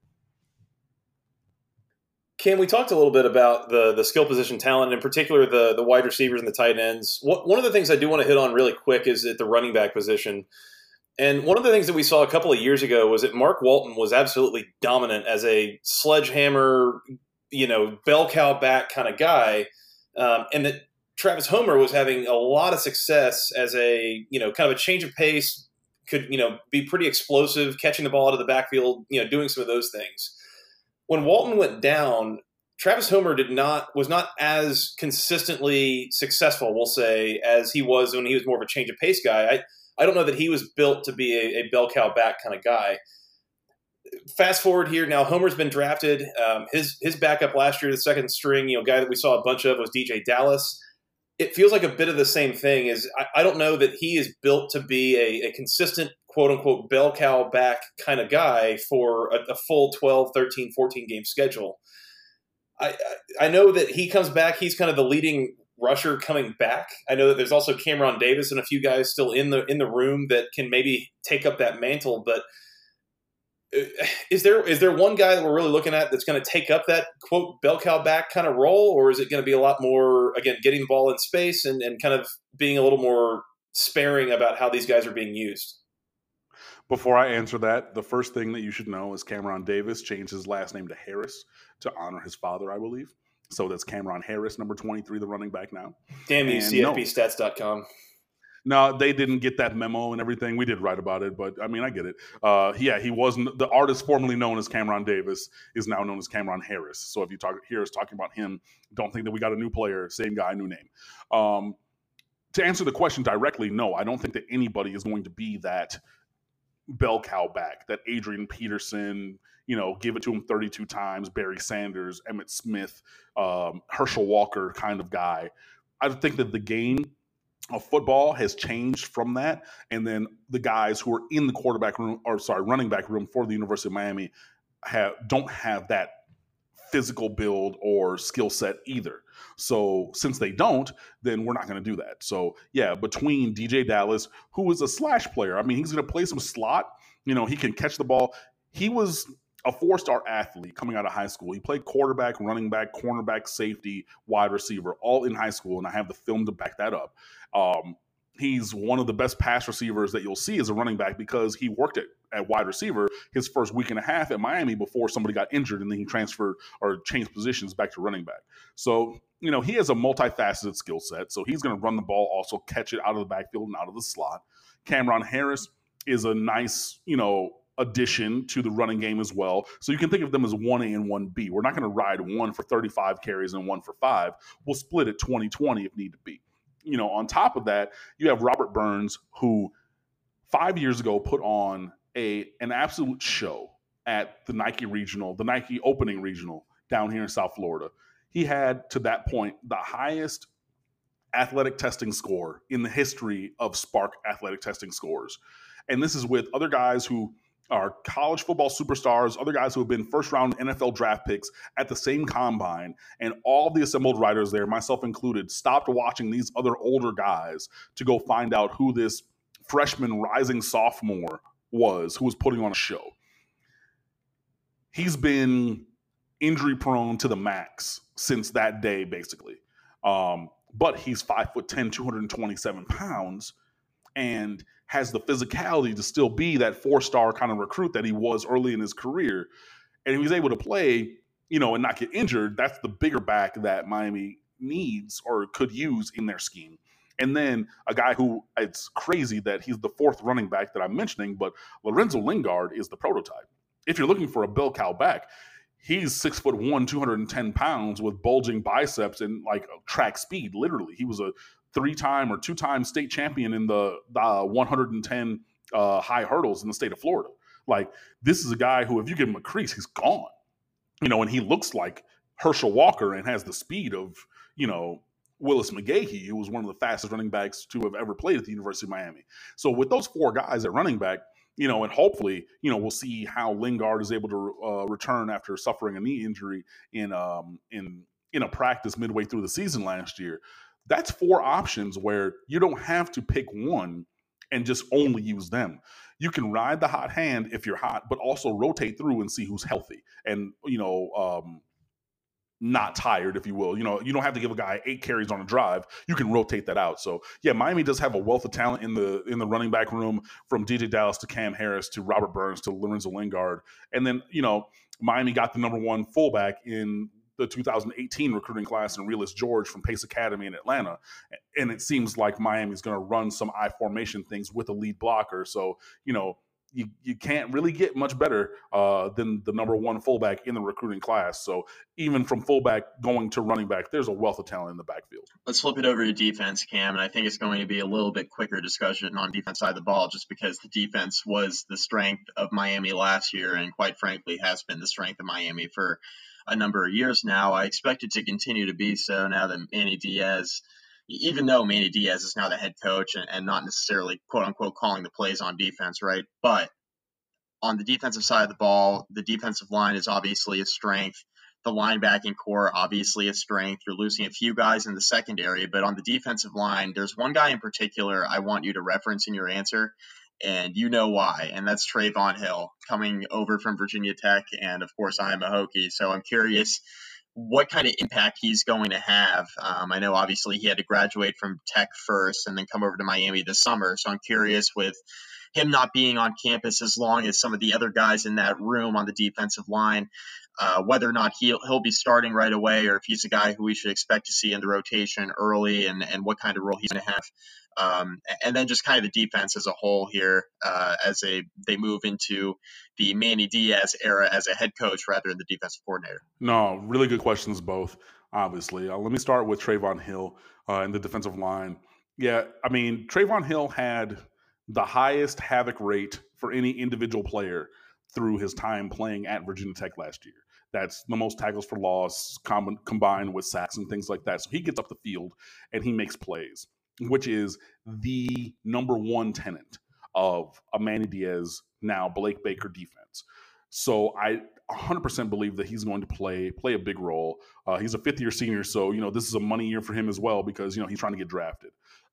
[SPEAKER 2] Cam, we talked a little bit about the skill position talent, and in particular the wide receivers and the tight ends. One of the things I do want to hit on really quick is at the running back position. And one of the things that we saw a couple of years ago was that Mark Walton was absolutely dominant as a sledgehammer, bell cow back kind of guy, and that Travis Homer was having a lot of success as a, kind of a change of pace, could, be pretty explosive, catching the ball out of the backfield, doing some of those things. When Walton went down, Travis Homer was not as consistently successful, we'll say, as he was when he was more of a change of pace guy. I don't know that he was built to be a bell cow back kind of guy. Fast forward here now, Homer's been drafted. His backup last year, the second string, guy that we saw a bunch of was DJ Dallas. It feels like a bit of the same thing. I don't know that he is built to be a consistent, quote unquote, bell cow back kind of guy for a full 12, 13, 14 game schedule. I know that he comes back. He's kind of the leading rusher coming back. I know that there's also Cameron Davis and a few guys still in the room that can maybe take up that mantle. But is there one guy that we're really looking at that's going to take up that quote bell cow back kind of role, or is it going to be a lot more, again, getting the ball in space and kind of being a little more sparing about how these guys are being used?
[SPEAKER 4] Before I answer that, the first thing that you should know is Cameron Davis changed his last name to Harris to honor his father, I believe. So that's Cameron Harris, number 23, the running back now.
[SPEAKER 2] Damn you, CFBstats.com.
[SPEAKER 4] No, they didn't get that memo and everything. We did write about it, but I mean, I get it. He wasn't the artist formerly known as Cameron Davis is now known as Cameron Harris. So if you hear us talking about him, don't think that we got a new player, same guy, new name. To answer the question directly, no, I don't think that anybody is going to be that bell cow back, that Adrian Peterson, give it to him 32 times, Barry Sanders, Emmitt Smith, Herschel Walker kind of guy. I think that the game of football has changed from that. And then the guys who are in the running back room for the University of Miami don't have that physical build or skill set either. So since they don't, then we're not going to do that. So yeah, between DJ Dallas, who is a slash player, I mean, he's going to play some slot, he can catch the ball. He was a 4-star athlete coming out of high school. He played quarterback, running back, cornerback, safety, wide receiver, all in high school. And I have the film to back that up. He's one of the best pass receivers that you'll see as a running back because he worked at wide receiver his first week and a half at Miami before somebody got injured and then he transferred or changed positions back to running back. So, he has a multifaceted skill set. So he's going to run the ball, also catch it out of the backfield and out of the slot. Cameron Harris is a nice, addition to the running game as well. So you can think of them as 1A and 1B. We're not going to ride one for 35 carries and one for 5. We'll split it 20-20 if need to be. On top of that, you have Robert Burns, who 5 years ago put on an absolute show at the Nike opening regional down here in South Florida. He had, to that point, the highest athletic testing score in the history of Spark athletic testing scores. And this is with other guys who are college football superstars, other guys who have been first-round NFL draft picks at the same combine, and all the assembled writers there, myself included, stopped watching these other older guys to go find out who this freshman rising sophomore was who was putting on a show. He's been injury-prone to the max since that day, basically. But he's 5'10", 227 pounds, and has the physicality to still be that 4-star kind of recruit that he was early in his career. And if he's able to play, and not get injured, that's the bigger back that Miami needs or could use in their scheme. And then a guy who, it's crazy that he's the 4th running back that I'm mentioning, but Lorenzo Lingard is the prototype. If you're looking for a bell cow back, he's 6'1", 210 pounds with bulging biceps and like track speed. Literally, he was a 3-time or 2-time state champion in the 110 high hurdles in the state of Florida. Like, this is a guy who, if you give him a crease, he's gone. And he looks like Herschel Walker and has the speed of, Willis McGahee, who was one of the fastest running backs to have ever played at the University of Miami. So with those 4 guys at running back, and hopefully, we'll see how Lingard is able to return after suffering a knee injury in a practice midway through the season last year. That's 4 options where you don't have to pick one and just only use them. You can ride the hot hand if you're hot, but also rotate through and see who's healthy and, not tired, if you will. You don't have to give a guy 8 carries on a drive. You can rotate that out. So yeah, Miami does have a wealth of talent in the running back room, from DJ Dallas to Cam Harris to Robert Burns to Lorenzo Lingard. And then, Miami got the number 1 fullback in the 2018 recruiting class in Realus George from Pace Academy in Atlanta. And it seems like Miami's going to run some I formation things with a lead blocker. So, you can't really get much better than the number one fullback in the recruiting class. So even from fullback going to running back, there's a wealth of talent in the backfield.
[SPEAKER 3] Let's flip it over to defense, Cam, and I think it's going to be a little bit quicker discussion on defense side of the ball, just because the defense was the strength of Miami last year, and quite frankly has been the strength of Miami for a number of years now. I expect it to continue to be so now that Manny Diaz, even though Manny Diaz is now the head coach and not necessarily quote unquote calling the plays on defense, right? But on the defensive side of the ball, the defensive line is obviously a strength. The linebacking core, obviously a strength. You're losing a few guys in the secondary, but on the defensive line, there's one guy in particular I want you to reference in your answer, and you know why, and that's Trayvon Hill, coming over from Virginia Tech, and of course I am a Hokie, so I'm curious what kind of impact he's going to have. I know obviously he had to graduate from Tech first and then come over to Miami this summer, so I'm curious with him not being on campus as long as some of the other guys in that room on the defensive line, whether or not he'll be starting right away, or if he's a guy who we should expect to see in the rotation early, and what kind of role he's going to have. And then just kind of the defense as a whole here, as they move into the Manny Diaz era as a head coach rather than the defensive coordinator.
[SPEAKER 4] No, really good questions both, obviously. Let me start with Trayvon Hill and the defensive line. Yeah, I mean, Trayvon Hill had the highest havoc rate for any individual player through his time playing at Virginia Tech last year. That's the most tackles for loss combined with sacks and things like that. So he gets up the field and he makes plays, which is the number one tenet of a Manny Diaz, now Blake Baker defense. So I 100% believe that he's going to play a big role. He's a fifth-year senior, so this is a money year for him as well, because he's trying to get drafted.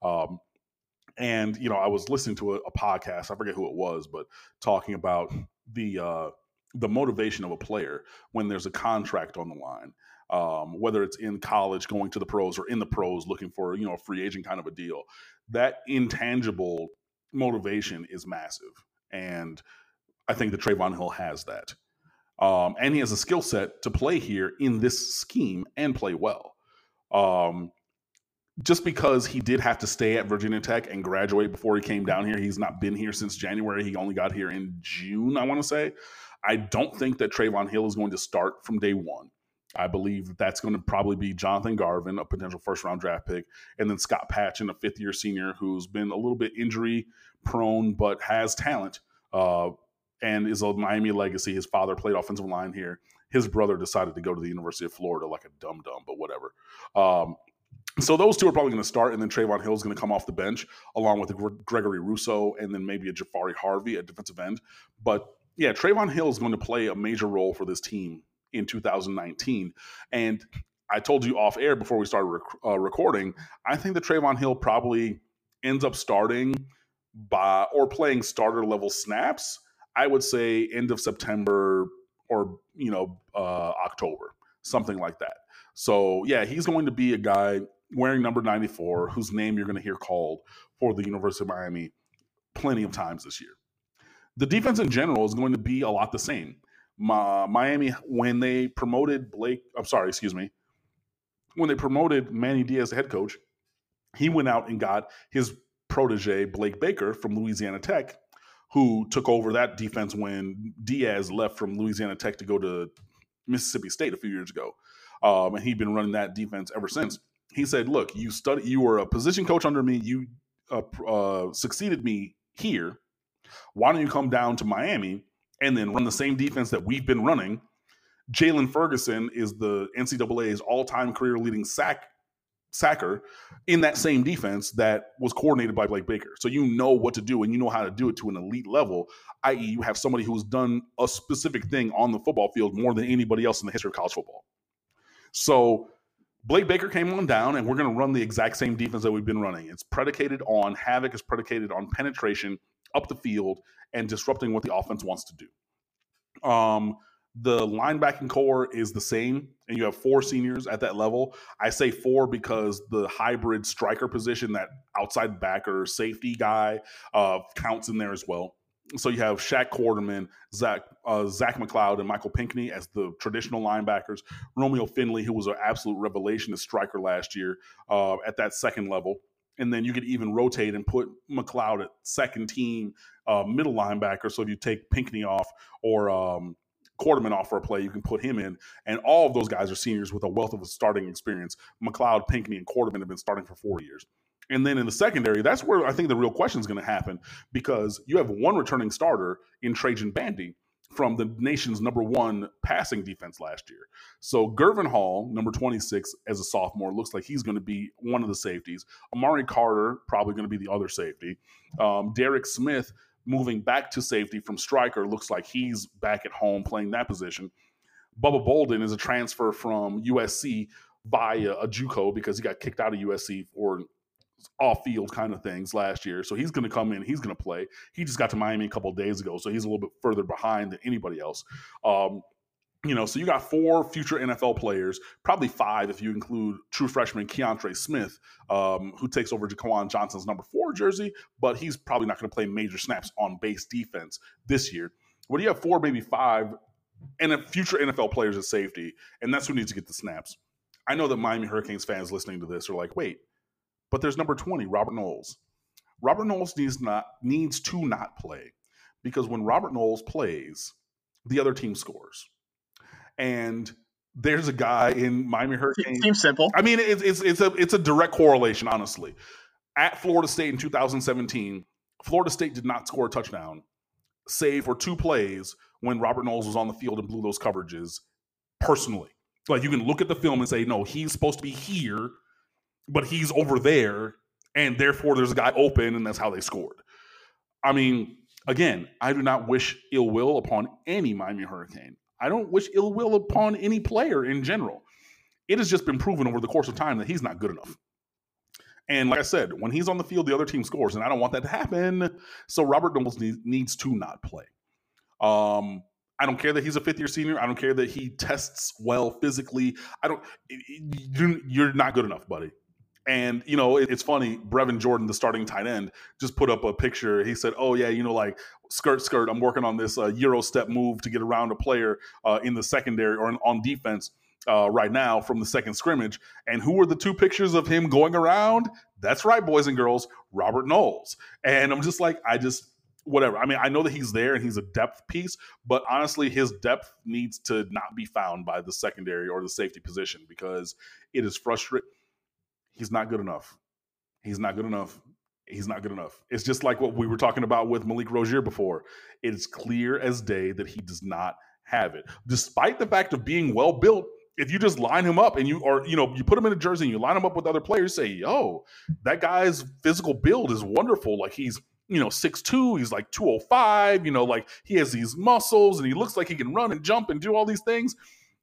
[SPEAKER 4] And I was listening to a podcast, I forget who it was, but talking about the motivation of a player when there's a contract on the line, whether it's in college going to the pros or in the pros looking for a free agent kind of a deal. That intangible motivation is massive, and I think that Trayvon Hill has that, and he has a skill set to play here in this scheme and play well. Just because he did have to stay at Virginia Tech and graduate before he came down here, he's not been here since January. He only got here in June, I want to say. I don't think that Trayvon Hill is going to start from day one. I believe that's going to probably be Jonathan Garvin, a potential first-round draft pick, and then Scott Patchen, a fifth-year senior who's been a little bit injury-prone but has talent and is a Miami legacy. His father played offensive line here. His brother decided to go to the University of Florida like a dum-dum, but whatever. So those two are probably going to start, and then Trayvon Hill is going to come off the bench along with Gregory Rousseau and then maybe a Jafari Harvey at defensive end. But yeah, Trayvon Hill is going to play a major role for this team in 2019. And I told you off air before we started recording, I think that Trayvon Hill probably ends up starting or playing starter level snaps, I would say end of September or, October, something like that. So yeah, he's going to be a guy wearing number 94, whose name you're going to hear called for the University of Miami plenty of times this year. The defense in general is going to be a lot the same. Miami, when they promoted Manny Diaz, the head coach, he went out and got his protege, Blake Baker from Louisiana Tech, who took over that defense when Diaz left from Louisiana Tech to go to Mississippi State a few years ago. And he'd been running that defense ever since. He said, look, you were a position coach under me. You succeeded me here. Why don't you come down to Miami and then run the same defense that we've been running? Jalen Ferguson is the NCAA's all-time career-leading sacker in that same defense that was coordinated by Blake Baker. So you know what to do, and you know how to do it to an elite level, i.e. you have somebody who's done a specific thing on the football field more than anybody else in the history of college football. So Blake Baker came on down, and we're going to run the exact same defense that we've been running. It's predicated on havoc, it's predicated on penetration up the field and disrupting what the offense wants to do. The linebacking core is the same, and you have 4 seniors at that level. I say 4 because the hybrid striker position, that outside backer safety guy, counts in there as well. So you have Shaq Quarterman, Zach McLeod, and Michael Pinckney as the traditional linebackers. Romeo Finley, who was an absolute revelation as striker last year at that second level. And then you could even rotate and put McLeod at second team middle linebacker. So if you take Pinckney off or Quarterman off for a play, you can put him in. And all of those guys are seniors with a wealth of starting experience. McLeod, Pinckney, and Quarterman have been starting for 4 years. And then in the secondary, that's where I think the real question is going to happen, because you have one returning starter in Trajan Bandy from the nation's number 1 passing defense last year. So Gervin Hall, number 26, as a sophomore, looks like he's going to be one of the safeties. Amari Carter, probably going to be the other safety. Derek Smith, moving back to safety from striker, looks like he's back at home playing that position. Bubba Bolden is a transfer from USC via a JUCO because he got kicked out of USC for off-field kind of things last year. So he's going to come in, he's going to play. He just got to Miami a couple of days ago, so he's a little bit further behind than anybody else. So you got 4 future NFL players, probably 5 if you include true freshman Keontre Smith, who takes over Jaquan Johnson's number 4 jersey, but he's probably not going to play major snaps on base defense this year. When you have 4, maybe 5, and future NFL players at safety, and that's who needs to get the snaps. I know that Miami Hurricanes fans listening to this are like, wait, but there's number 20, Robert Knowles. Robert Knowles needs to not play, because when Robert Knowles plays, the other team scores. And there's a guy in Miami Hurricanes.
[SPEAKER 3] Seems simple.
[SPEAKER 4] I mean, it's a direct correlation, honestly. At Florida State in 2017, Florida State did not score a touchdown, save for 2 plays when Robert Knowles was on the field and blew those coverages personally. Like, you can look at the film and say, no, he's supposed to be here, but he's over there, and therefore there's a guy open, and that's how they scored. I mean, again, I do not wish ill will upon any Miami Hurricane. I don't wish ill will upon any player in general. It has just been proven over the course of time that he's not good enough. And like I said, when he's on the field, the other team scores, and I don't want that to happen. So Robert Knowles needs to not play. I don't care that he's a 5th-year senior. I don't care that he tests well physically. You're not good enough, buddy. And, it's funny, Brevin Jordan, the starting tight end, just put up a picture. He said, oh, yeah, like, skirt, I'm working on this Euro step move to get around a player in the secondary or on defense right now from the second scrimmage. And who were the 2 pictures of him going around? That's right, boys and girls, Robert Knowles. And I'm just like, whatever. I mean, I know that he's there and he's a depth piece, but honestly, his depth needs to not be found by the secondary or the safety position, because it is frustrating. He's not good enough. He's not good enough. He's not good enough. It's just like what we were talking about with Malik Rozier before. It is clear as day that he does not have it. Despite the fact of being well built, if you just line him up and you put him in a jersey and you line him up with other players, say, yo, that guy's physical build is wonderful. Like, he's 6'2", he's like 205, like he has these muscles and he looks like he can run and jump and do all these things.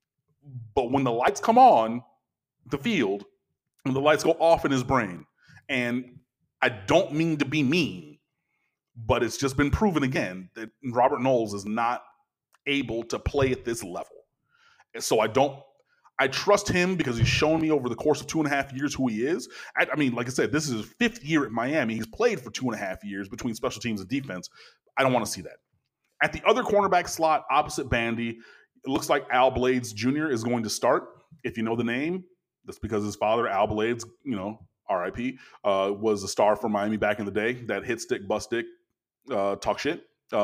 [SPEAKER 4] But when the lights come on the field, when the lights go off in his brain, and I don't mean to be mean, but it's just been proven again that Robert Knowles is not able to play at this level. And so I trust him because he's shown me over the course of 2.5 years who he is. I mean, like I said, this is his 5th year at Miami. He's played for 2.5 years between special teams and defense. I don't want to see that. At the other cornerback slot, opposite Bandy, it looks like Al Blades Jr. is going to start. If you know the name, that's because his father, Al Blades, R.I.P., was a star for Miami back in the day. That hit stick, bust stick, talk shit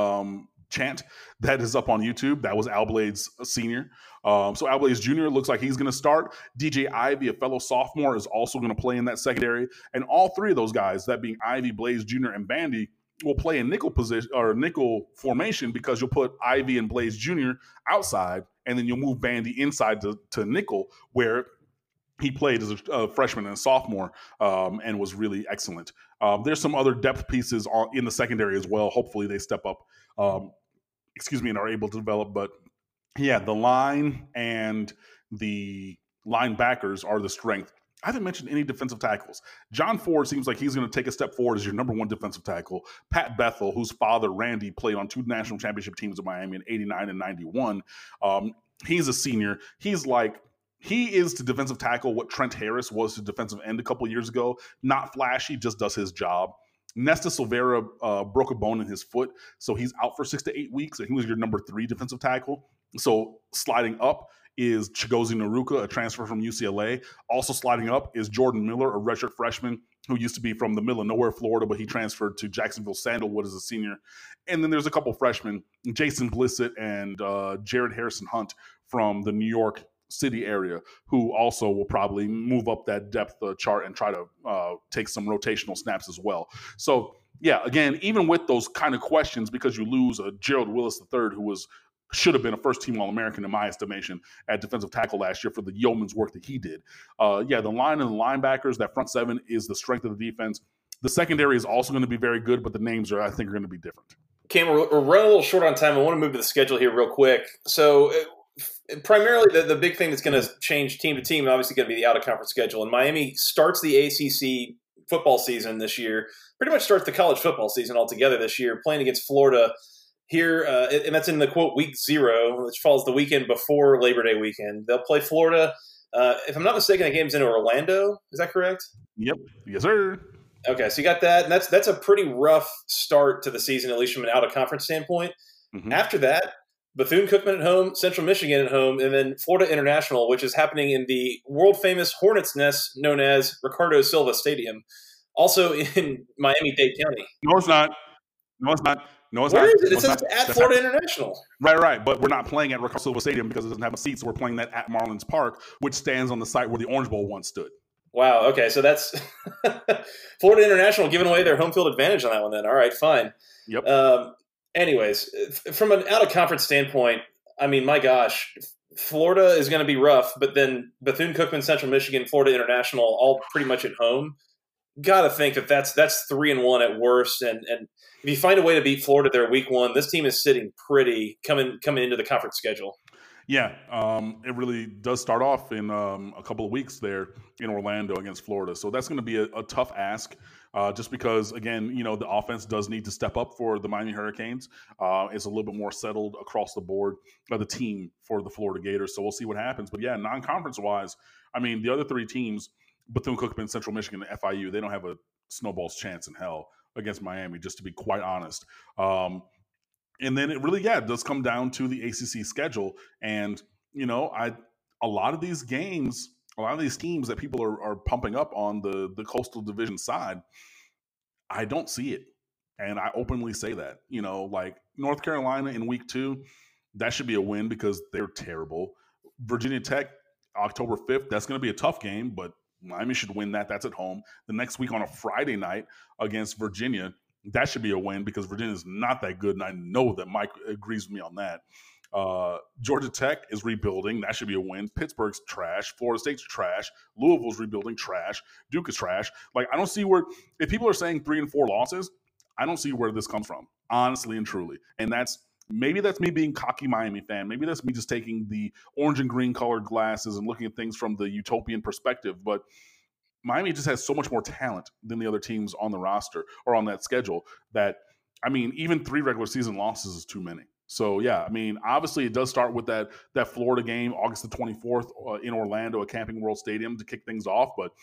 [SPEAKER 4] chant that is up on YouTube. That was Al Blades Sr. So Al Blades Jr. looks like he's going to start. DJ Ivy, a fellow sophomore, is also going to play in that secondary. And all 3 of those guys, that being Ivy, Blades Jr., and Bandy, will play in nickel position or nickel formation, because you'll put Ivy and Blades Jr. outside, and then you'll move Bandy inside to nickel, where he played as a freshman and a sophomore and was really excellent. There's some other depth pieces in the secondary as well. Hopefully they step up, and are able to develop. But yeah, the line and the linebackers are the strength. I haven't mentioned any defensive tackles. John Ford seems like he's going to take a step forward as your number 1 defensive tackle. Pat Bethel, whose father, Randy, played on 2 national championship teams in Miami in 89 and 91. He's a senior. He is to defensive tackle what Trent Harris was to defensive end a couple years ago. Not flashy, just does his job. Nesta Silvera broke a bone in his foot, so he's out for 6 to 8 weeks, and he was your number 3 defensive tackle. So sliding up is Chigozie Naruka, a transfer from UCLA. Also sliding up is Jordan Miller, a redshirt freshman who used to be from the middle of nowhere, Florida, but he transferred to Jacksonville Sandalwood as a senior. And then there's a couple freshmen, Jason Blissett and Jared Harrison Hunt from the New York City area, who also will probably move up that depth chart and try to take some rotational snaps as well. So, yeah, again, even with those kind of questions, because you lose Gerald Willis III, who should have been a first-team All-American in my estimation at defensive tackle last year for the yeoman's work that he did. The line and the linebackers, that front seven is the strength of the defense. The secondary is also going to be very good, but the names I think, are going to be different.
[SPEAKER 2] Cam, we're running a little short on time. I want to move to the schedule here real quick. So primarily the big thing that's going to change team to team is obviously going to be the out-of-conference schedule. And Miami starts the ACC football season this year, pretty much starts the college football season altogether this year, playing against Florida here, and that's in the, quote, week 0, which falls the weekend before Labor Day weekend. They'll play Florida. If I'm not mistaken, the game's in Orlando. Is that correct?
[SPEAKER 4] Yep. Yes, sir.
[SPEAKER 2] Okay, so you got that, and that's a pretty rough start to the season, at least from an out-of-conference standpoint. Mm-hmm. After that, Bethune-Cookman at home, Central Michigan at home, and then Florida International, which is happening in the world-famous Hornets' Nest known as Ricardo Silva Stadium, also in Miami-Dade County.
[SPEAKER 4] No, it's not. No, it's not. No, it's
[SPEAKER 2] Where
[SPEAKER 4] not.
[SPEAKER 2] Is it? It says at Florida International.
[SPEAKER 4] Right. But we're not playing at Ricardo Silva Stadium because it doesn't have a seat, so we're playing that at Marlins Park, which stands on the site where the Orange Bowl once stood.
[SPEAKER 2] Wow, okay, so that's Florida International giving away their home field advantage on that one then. All right, fine.
[SPEAKER 4] Yep.
[SPEAKER 2] Anyways, from an out-of-conference standpoint, I mean, my gosh, Florida is going to be rough, but then Bethune-Cookman, Central Michigan, Florida International, all pretty much at home. Got to think that's 3-1 at worst, and if you find a way to beat Florida there week 1, this team is sitting pretty coming into the conference schedule.
[SPEAKER 4] Yeah, it really does start off in a couple of weeks there in Orlando against Florida. So that's going to be a tough ask just because, again, the offense does need to step up for the Miami Hurricanes. It's a little bit more settled across the board, the team for the Florida Gators. So we'll see what happens. But, yeah, non-conference-wise, I mean, the other 3 teams, Bethune-Cookman, Central Michigan, and FIU, they don't have a snowball's chance in hell against Miami, just to be quite honest. And then it really, does come down to the ACC schedule. And, a lot of these games, a lot of these teams that people are pumping up on the Coastal Division side, I don't see it. And I openly say that, like North Carolina in week 2, that should be a win because they're terrible. Virginia Tech, October 5th, that's going to be a tough game, but Miami should win that. That's at home. The next week on a Friday night against Virginia, that should be a win because Virginia is not that good, and I know that Mike agrees with me on that. Georgia Tech is rebuilding. That should be a win. Pittsburgh's trash. Florida State's trash. Louisville's rebuilding. Trash. Duke is trash. Like, I don't see where – if people are saying 3 and 4 losses, I don't see where this comes from, honestly and truly. And maybe that's me being cocky Miami fan. Maybe that's me just taking the orange and green colored glasses and looking at things from the utopian perspective. But – Miami just has so much more talent than the other teams on the roster or on that schedule that, I mean, even 3 regular season losses is too many. So, yeah, I mean, obviously it does start with that Florida game, August the 24th in Orlando at Camping World Stadium to kick things off. But,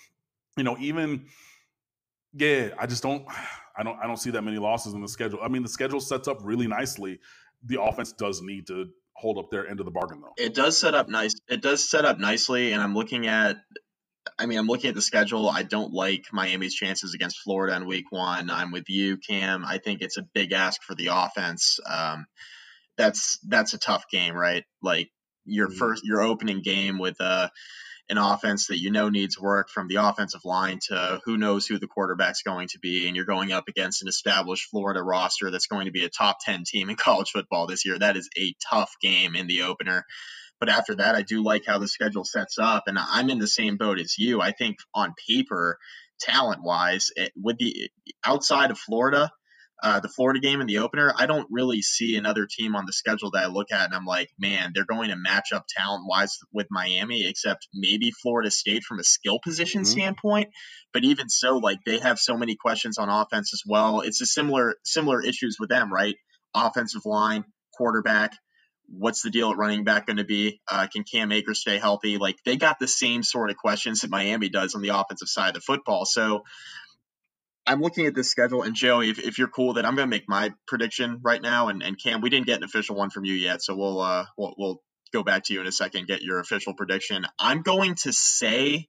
[SPEAKER 4] I just don't see that many losses in the schedule. I mean, the schedule sets up really nicely. The offense does need to hold up their end of the bargain, though.
[SPEAKER 3] It does set up nice. It does set up nicely, and I'm looking at the schedule. I don't like Miami's chances against Florida in week 1. I'm with you, Cam. I think it's a big ask for the offense. That's a tough game, right? Like your opening game with an offense that needs work from the offensive line to who knows who the quarterback's going to be, and you're going up against an established Florida roster that's going to be a top 10 team in college football this year. That is a tough game in the opener. But after that, I do like how the schedule sets up, and I'm in the same boat as you. I think on paper, talent-wise, outside of Florida, the Florida game in the opener, I don't really see another team on the schedule that I look at and I'm like, man, they're going to match up talent-wise with Miami, except maybe Florida State from a skill position standpoint. But even so, like, they have so many questions on offense as well. It's a similar issues with them, right? Offensive line, quarterback. What's the deal at running back going to be? Can Cam Akers stay healthy? Like, they got the same sort of questions that Miami does on the offensive side of the football. So I'm looking at this schedule, and Joey, if you're cool, that I'm going to make my prediction right now. And Cam, we didn't get an official one from you yet, so we'll go back to you in a second, get your official prediction. I'm going to say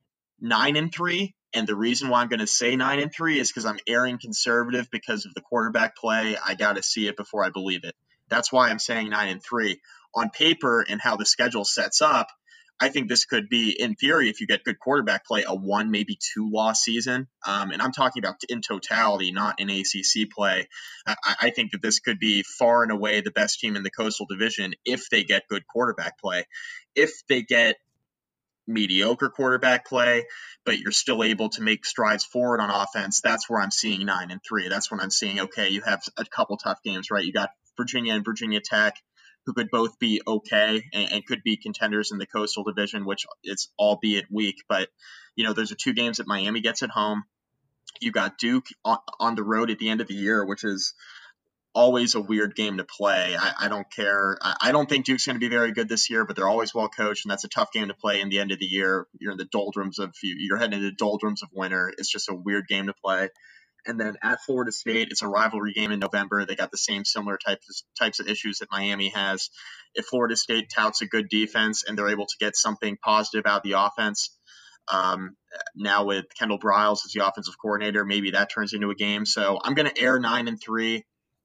[SPEAKER 3] 9-3. And the reason why I'm going to say 9-3 is because I'm erring conservative because of the quarterback play. I got to see it before I believe it. That's why I'm saying 9-3. On paper and how the schedule sets up, I think this could be, in theory, if you get good quarterback play, a 1, maybe 2 loss season. And I'm talking about in totality, not in ACC play. I think that this could be far and away the best team in the Coastal Division if they get good quarterback play. If they get mediocre quarterback play, but you're still able to make strides forward on offense, that's where I'm seeing 9-3. That's when I'm seeing, okay, you have a couple tough games, right? You got Virginia and Virginia Tech, who could both be okay and could be contenders in the Coastal Division, which is albeit weak. But, those are 2 games that Miami gets at home. You got Duke on the road at the end of the year, which is always a weird game to play. I don't care. I don't think Duke's going to be very good this year, but they're always well coached, and that's a tough game to play in the end of the year. You're in the doldrums you're heading into the doldrums of winter. It's just a weird game to play. And then at Florida State, it's a rivalry game in November. They got the same similar types of issues that Miami has. If Florida State touts a good defense and they're able to get something positive out of the offense, now with Kendall Briles as the offensive coordinator, maybe that turns into a game. So I'm going to err 9-3.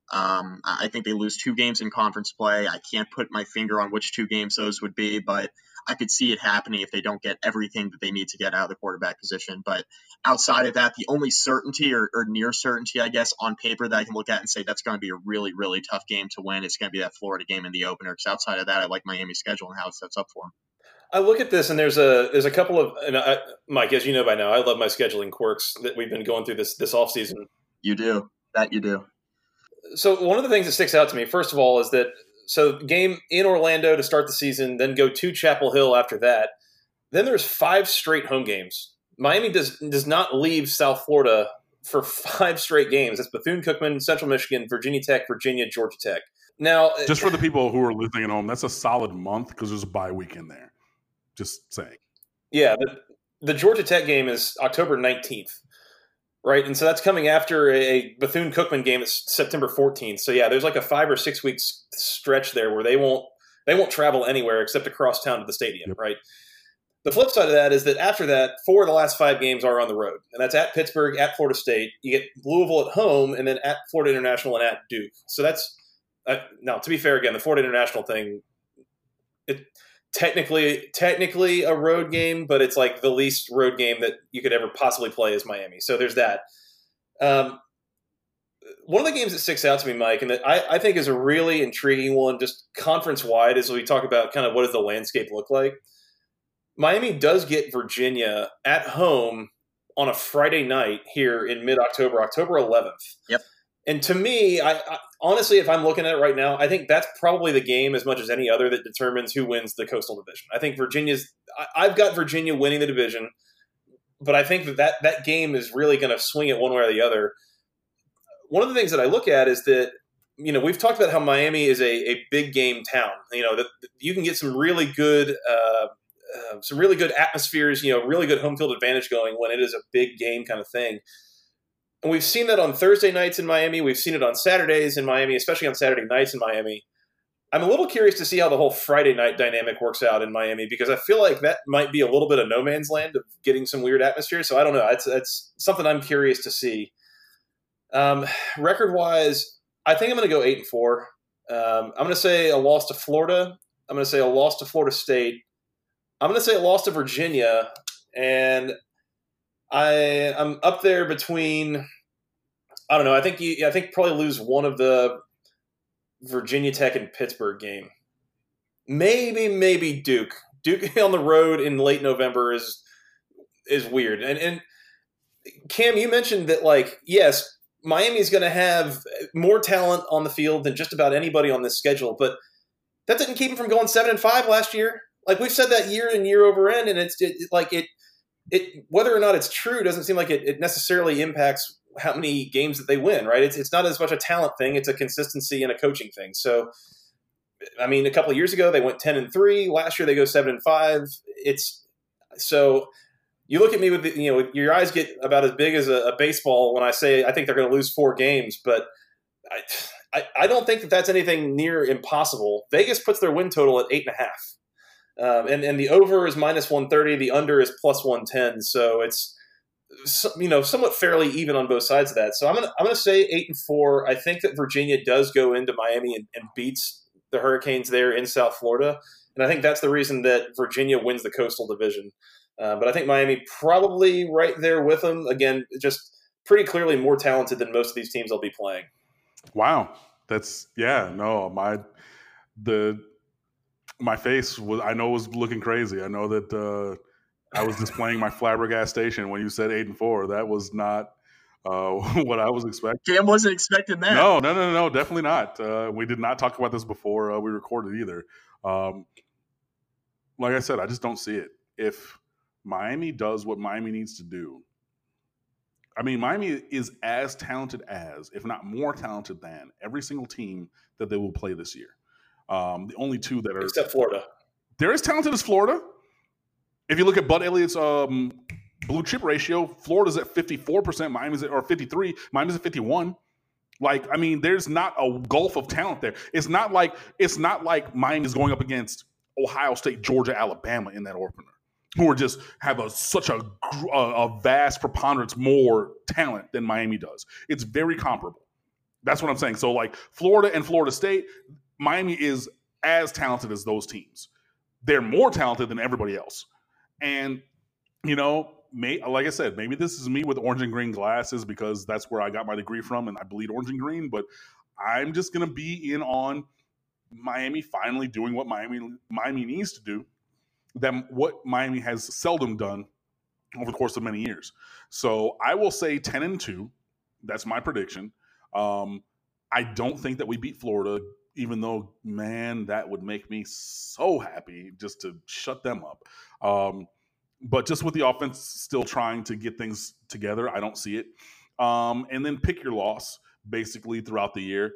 [SPEAKER 3] I think they lose 2 games in conference play. I can't put my finger on which 2 games those would be, but I could see it happening if they don't get everything that they need to get out of the quarterback position. But outside of that, the only certainty or near certainty, I guess, on paper that I can look at and say that's going to be a really, really tough game to win is going to be that Florida game in the opener. Because outside of that, I like Miami's schedule and how it sets up for them.
[SPEAKER 2] I look at this and there's a couple of, and Mike, as you know by now, I love my scheduling quirks that we've been going through this offseason.
[SPEAKER 3] You do. That you do.
[SPEAKER 2] So one of the things that sticks out to me, first of all, is that game in Orlando to start the season, then go to Chapel Hill after that. Then there's 5 straight home games. Miami does not leave South Florida for 5 straight games. That's Bethune-Cookman, Central Michigan, Virginia Tech, Virginia, Georgia Tech. Now,
[SPEAKER 4] just for the people who are listening at home, that's a solid month because there's a bye week in there. Just saying.
[SPEAKER 2] Yeah, the Georgia Tech game is October 19th. Right, and so that's coming after a Bethune-Cookman game that's September 14th. So yeah, there's like a 5 or 6 weeks stretch there where they won't travel anywhere except across town to the stadium. Yep. Right. The flip side of that is that after that, 4 of the last 5 games are on the road, and that's at Pittsburgh, at Florida State. You get Louisville at home, and then at Florida International and at Duke. So that's now, to be fair, again, the Florida International thing, it technically a road game, but it's like the least road game that you could ever possibly play is Miami. So there's that. One of the games that sticks out to me, Mike, and that I think is a really intriguing one, just conference-wide, as we talk about kind of what does the landscape look like. Miami does get Virginia at home on a Friday night here in mid-October, October 11th.
[SPEAKER 3] Yep.
[SPEAKER 2] And to me, I honestly, if I'm looking at it right now, I think that's probably the game as much as any other that determines who wins the Coastal Division. I think I've got Virginia winning the division, but I think that game is really going to swing it one way or the other. One of the things that I look at is that, we've talked about how Miami is a big game town. That you can get some really good atmospheres, really good home field advantage going when it is a big game kind of thing. And we've seen that on Thursday nights in Miami. We've seen it on Saturdays in Miami, especially on Saturday nights in Miami. I'm a little curious to see how the whole Friday night dynamic works out in Miami because I feel like that might be a little bit of no man's land of getting some weird atmosphere. So I don't know. It's something I'm curious to see. Record-wise, I think I'm going to go 8-4. I'm going to say a loss to Florida. I'm going to say a loss to Florida State. I'm going to say a loss to Virginia. And I'm up there between, I don't know. I think probably lose one of the Virginia Tech and Pittsburgh game. Maybe Duke. Duke on the road in late November is weird. And Cam, you mentioned that, like, yes, Miami's going to have more talent on the field than just about anybody on this schedule, but that didn't keep them from going 7-5 last year. Like, we've said that year in, year over end, and it's whether or not it's true doesn't seem like it necessarily impacts how many games that they win, right? It's not as much a talent thing. It's a consistency and a coaching thing. So, I mean, a couple of years ago, they went 10-3. Last year, they go 7-5. So you look at me with, your eyes get about as big as a baseball when I say I think they're going to lose 4 games, but I don't think that that's anything near impossible. Vegas puts their win total at 8.5. And the over is minus 130. The under is plus 110. So it's, somewhat fairly even on both sides of that. So I'm gonna say 8-4. I think that Virginia does go into Miami and beats the Hurricanes there in South Florida, and I think that's the reason that Virginia wins the Coastal Division. But I think Miami probably right there with them. Again, just pretty clearly more talented than most of these teams they'll be playing.
[SPEAKER 4] Wow, my face was looking crazy. I know that I was displaying my flabbergastation when you said 8-4. That was not what I was expecting.
[SPEAKER 3] Cam wasn't expecting that.
[SPEAKER 4] No, definitely not. We did not talk about this before we recorded either. Like I said, I just don't see it. If Miami does what Miami needs to do, I mean, Miami is as talented as, if not more talented than, every single team that they will play this year. The only two that are...
[SPEAKER 2] Except Florida.
[SPEAKER 4] They're as talented as Florida. If you look at Bud Elliott's blue chip ratio, Florida's at 54%, Miami's at 53%, Miami's at 51%. Like, I mean, there's not a gulf of talent there. It's not like Miami's going up against Ohio State, Georgia, Alabama in that opener, who are just have such a vast preponderance more talent than Miami does. It's very comparable. That's what I'm saying. So, like, Florida and Florida State, Miami is as talented as those teams. They're more talented than everybody else. And, like I said, maybe this is me with orange and green glasses because that's where I got my degree from and I bleed orange and green. But I'm just going to be in on Miami finally doing what Miami needs to do, what Miami has seldom done over the course of many years. So I will say 10-2. That's my prediction. I don't think that we beat Florida, even though, man, that would make me so happy just to shut them up. But just with the offense still trying to get things together, I don't see it. And then pick your loss basically throughout the year.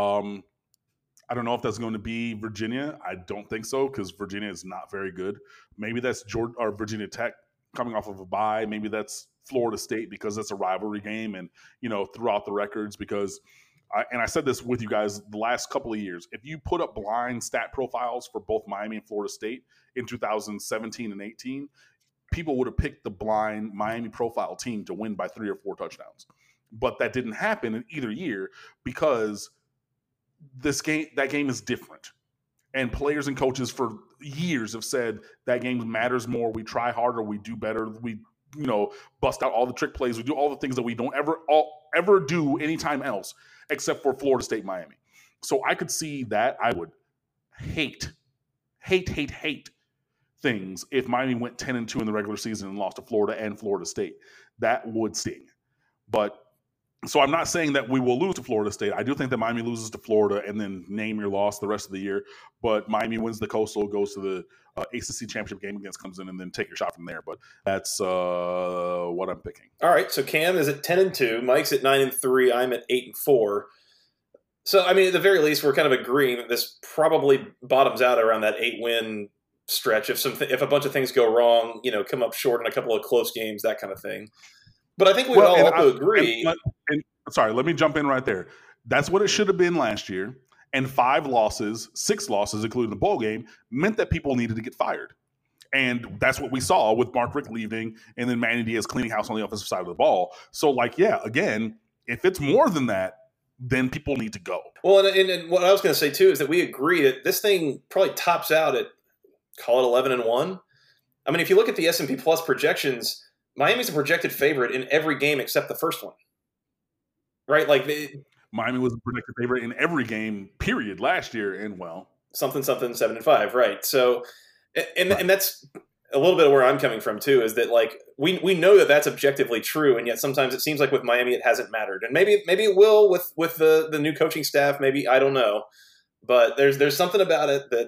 [SPEAKER 4] I don't know if that's going to be Virginia. I don't think so because Virginia is not very good. Maybe that's Georgia or Virginia Tech coming off of a bye. Maybe that's Florida State because it's a rivalry game and, throughout the records because I said this with you guys the last couple of years. If you put up blind stat profiles for both Miami and Florida State in 2017 and 18, people would have picked the blind Miami profile team to win by 3 or 4 touchdowns. But that didn't happen in either year because that game is different. And players and coaches for years have said that game matters more. We try harder. We do better. We, bust out all the trick plays. We do all the things that we don't ever do anytime else except for Florida State, Miami. So I could see that. I would hate things if Miami went 10-2 in the regular season and lost to Florida and Florida State. That would sting. But so I'm not saying that we will lose to Florida State. I do think that Miami loses to Florida and then name your loss the rest of the year. But Miami wins the Coastal, goes to the ACC championship game against Clemson, and then take your shot from there. But that's what I'm picking.
[SPEAKER 2] All right, so Cam is at 10-2, Mike's at 9-3, I'm at 8-4. So I mean, at the very least, we're kind of agreeing that this probably bottoms out around that 8-win stretch. If a bunch of things go wrong, come up short in a couple of close games, that kind of thing. But I think we all also agree.
[SPEAKER 4] Sorry, let me jump in right there. That's what it should have been last year. And 6 losses, including the bowl game, meant that people needed to get fired. And that's what we saw with Mark Richt leaving and then Manny Diaz cleaning house on the offensive side of the ball. So, again, if it's more than that, then people need to go.
[SPEAKER 2] Well, and what I was going to say, too, is that we agree that this thing probably tops out at, call it 11-1. I mean, if you look at the S&P Plus projections, Miami's a projected favorite in every game except the first one. Right?
[SPEAKER 4] Miami was a projected favorite in every game, period, last year, and
[SPEAKER 2] something 7-5, right? So, and that's a little bit of where I'm coming from too. Is that we know that that's objectively true, and yet sometimes it seems like with Miami it hasn't mattered, and maybe it will with the new coaching staff. Maybe, I don't know, but there's something about it that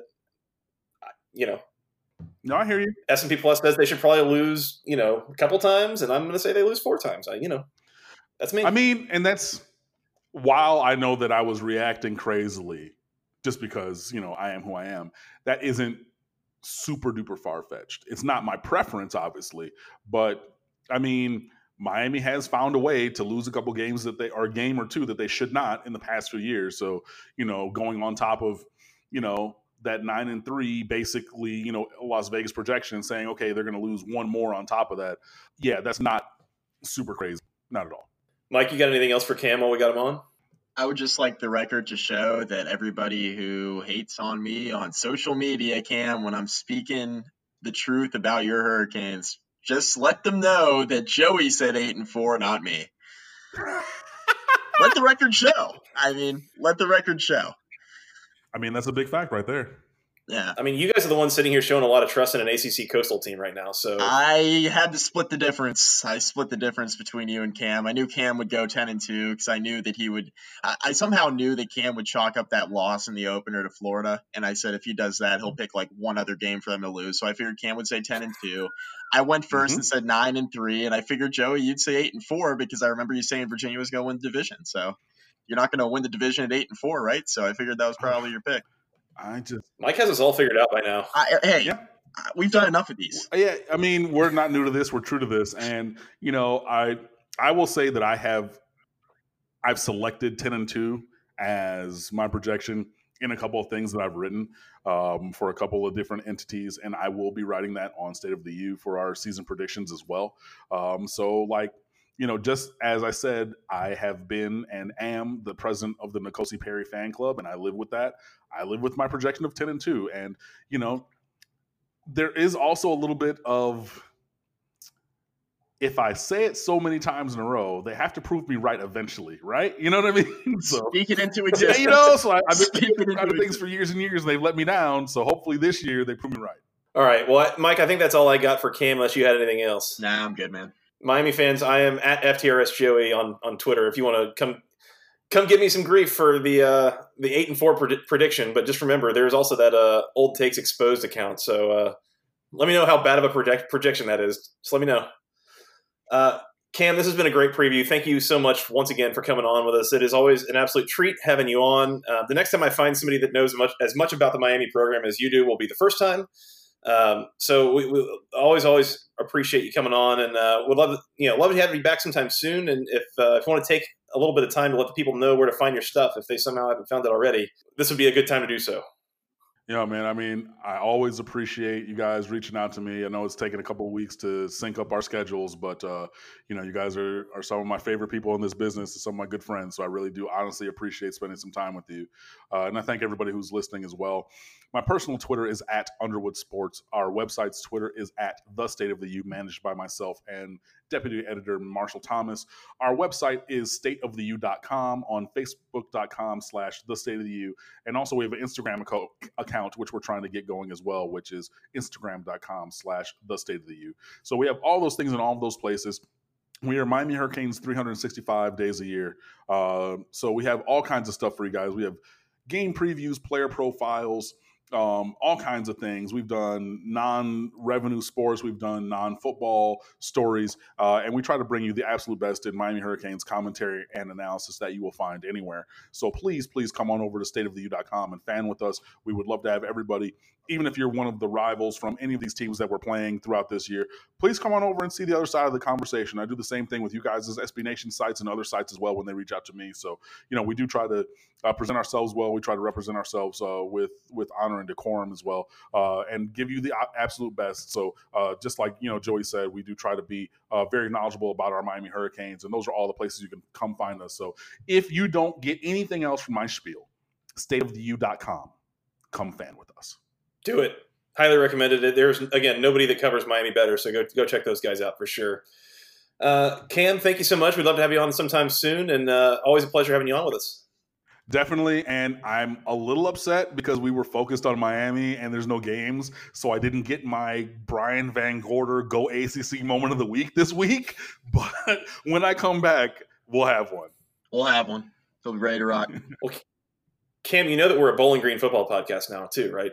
[SPEAKER 4] No, I hear you.
[SPEAKER 2] S&P Plus says they should probably lose a couple times, and I'm going to say they lose 4 times. That's me.
[SPEAKER 4] I mean, and that's. While I know that I was reacting crazily just because, I am who I am, that isn't super duper far-fetched. It's not my preference, obviously, but I mean, Miami has found a way to lose a couple games that they are a game or two that they should not in the past few years. So, going on top of, that 9-3, basically, Las Vegas projection saying, okay, they're going to lose one more on top of that. Yeah, that's not super crazy. Not at all.
[SPEAKER 2] Mike, you got anything else for Cam while we got him on?
[SPEAKER 3] I would just like the record to show that everybody who hates on me on social media, Cam, when I'm speaking the truth about your Hurricanes, just let them know that Joey said 8-4, not me. Let the record show. Let the record show.
[SPEAKER 4] That's a big fact right there.
[SPEAKER 3] Yeah.
[SPEAKER 2] You guys are the ones sitting here showing a lot of trust in an ACC Coastal team right now. So
[SPEAKER 3] I had to split the difference. I split the difference between you and Cam. I knew Cam would go 10-2 because I knew that he would. I somehow knew that Cam would chalk up that loss in the opener to Florida, and I said if he does that, he'll pick like one other game for them to lose. So I figured Cam would say 10-2. I went first and said 9-3, and I figured Joey, you'd say 8-4 because I remember you saying Virginia was going to win the division. So you're not going to win the division at 8-4, right? So I figured that was probably your pick.
[SPEAKER 2] Mike has us all figured out by now.
[SPEAKER 3] We've done enough of these.
[SPEAKER 4] Yeah, we're not new to this. We're true to this, and I will say that I've selected 10-2 as my projection in a couple of things that I've written for a couple of different entities, and I will be writing that on State of the U for our season predictions as well. Just as I said, I have been and am the president of the N'Kosi Perry fan club, and I live with that. I live with my projection of 10-2. And, there is also a little bit of, if I say it so many times in a row, they have to prove me right eventually, right? You know what I mean? So,
[SPEAKER 3] speak it into existence.
[SPEAKER 4] So I've been doing things for years and years, and they've let me down. So hopefully this year they prove me right.
[SPEAKER 2] All right. Well, Mike, I think that's all I got for Cam, unless you had anything else.
[SPEAKER 3] Nah, I'm good, man.
[SPEAKER 2] Miami fans, I am at FTRS Joey on Twitter. If you want to come give me some grief for the 8-4 prediction, but just remember there's also that Old Takes Exposed account. So let me know how bad of a projection that is. Just let me know. Cam, this has been a great preview. Thank you so much once again for coming on with us. It is always an absolute treat having you on. The next time I find somebody that knows as much about the Miami program as you do will be the first time. So we always appreciate you coming on, and would love to have you back sometime soon. And if you want to take a little bit of time to let the people know where to find your stuff, if they somehow haven't found it already, this would be a good time to do so.
[SPEAKER 4] Yeah, man. I always appreciate you guys reaching out to me. I know it's taken a couple of weeks to sync up our schedules, but you guys are some of my favorite people in this business and some of my good friends. So I really do honestly appreciate spending some time with you. And I thank everybody who's listening as well. My personal Twitter is at Underwood Sports. Our website's Twitter is at The State of the U, managed by myself and Deputy Editor Marshall Thomas. Our website is stateoftheu.com, on facebook.com/The State of the U. And also we have an Instagram account, which we're trying to get going as well, which is instagram.com/The State of the U. So we have all those things in all of those places. We are Miami Hurricanes 365 days a year. So we have all kinds of stuff for you guys. We have game previews, player profiles, all kinds of things. We've done non-revenue sports. We've done non-football stories. And we try to bring you the absolute best in Miami Hurricanes commentary and analysis that you will find anywhere. So please come on over to stateoftheu.com and fan with us. We would love to have everybody, even if you're one of the rivals from any of these teams that we're playing throughout this year, please come on over and see the other side of the conversation. I do the same thing with you guys' SB Nation sites and other sites as well when they reach out to me. So, we do try to present ourselves well. We try to represent ourselves with honor and decorum as well, and give you the absolute best. So just like, Joey said, we do try to be very knowledgeable about our Miami Hurricanes, and those are all the places you can come find us. So if you don't get anything else from my spiel, stateoftheu.com, come fan with us.
[SPEAKER 2] Do it. Highly recommended it. There's, again, nobody that covers Miami better, so go check those guys out for sure. Cam, thank you so much. We'd love to have you on sometime soon, and always a pleasure having you on with us.
[SPEAKER 4] Definitely, and I'm a little upset because we were focused on Miami and there's no games, so I didn't get my Brian Van Gorder Go ACC moment of the week this week, but when I come back, we'll have one.
[SPEAKER 3] We'll have one. He'll be ready to rock.
[SPEAKER 2] Well, Cam, you know that we're a Bowling Green football podcast now too, right?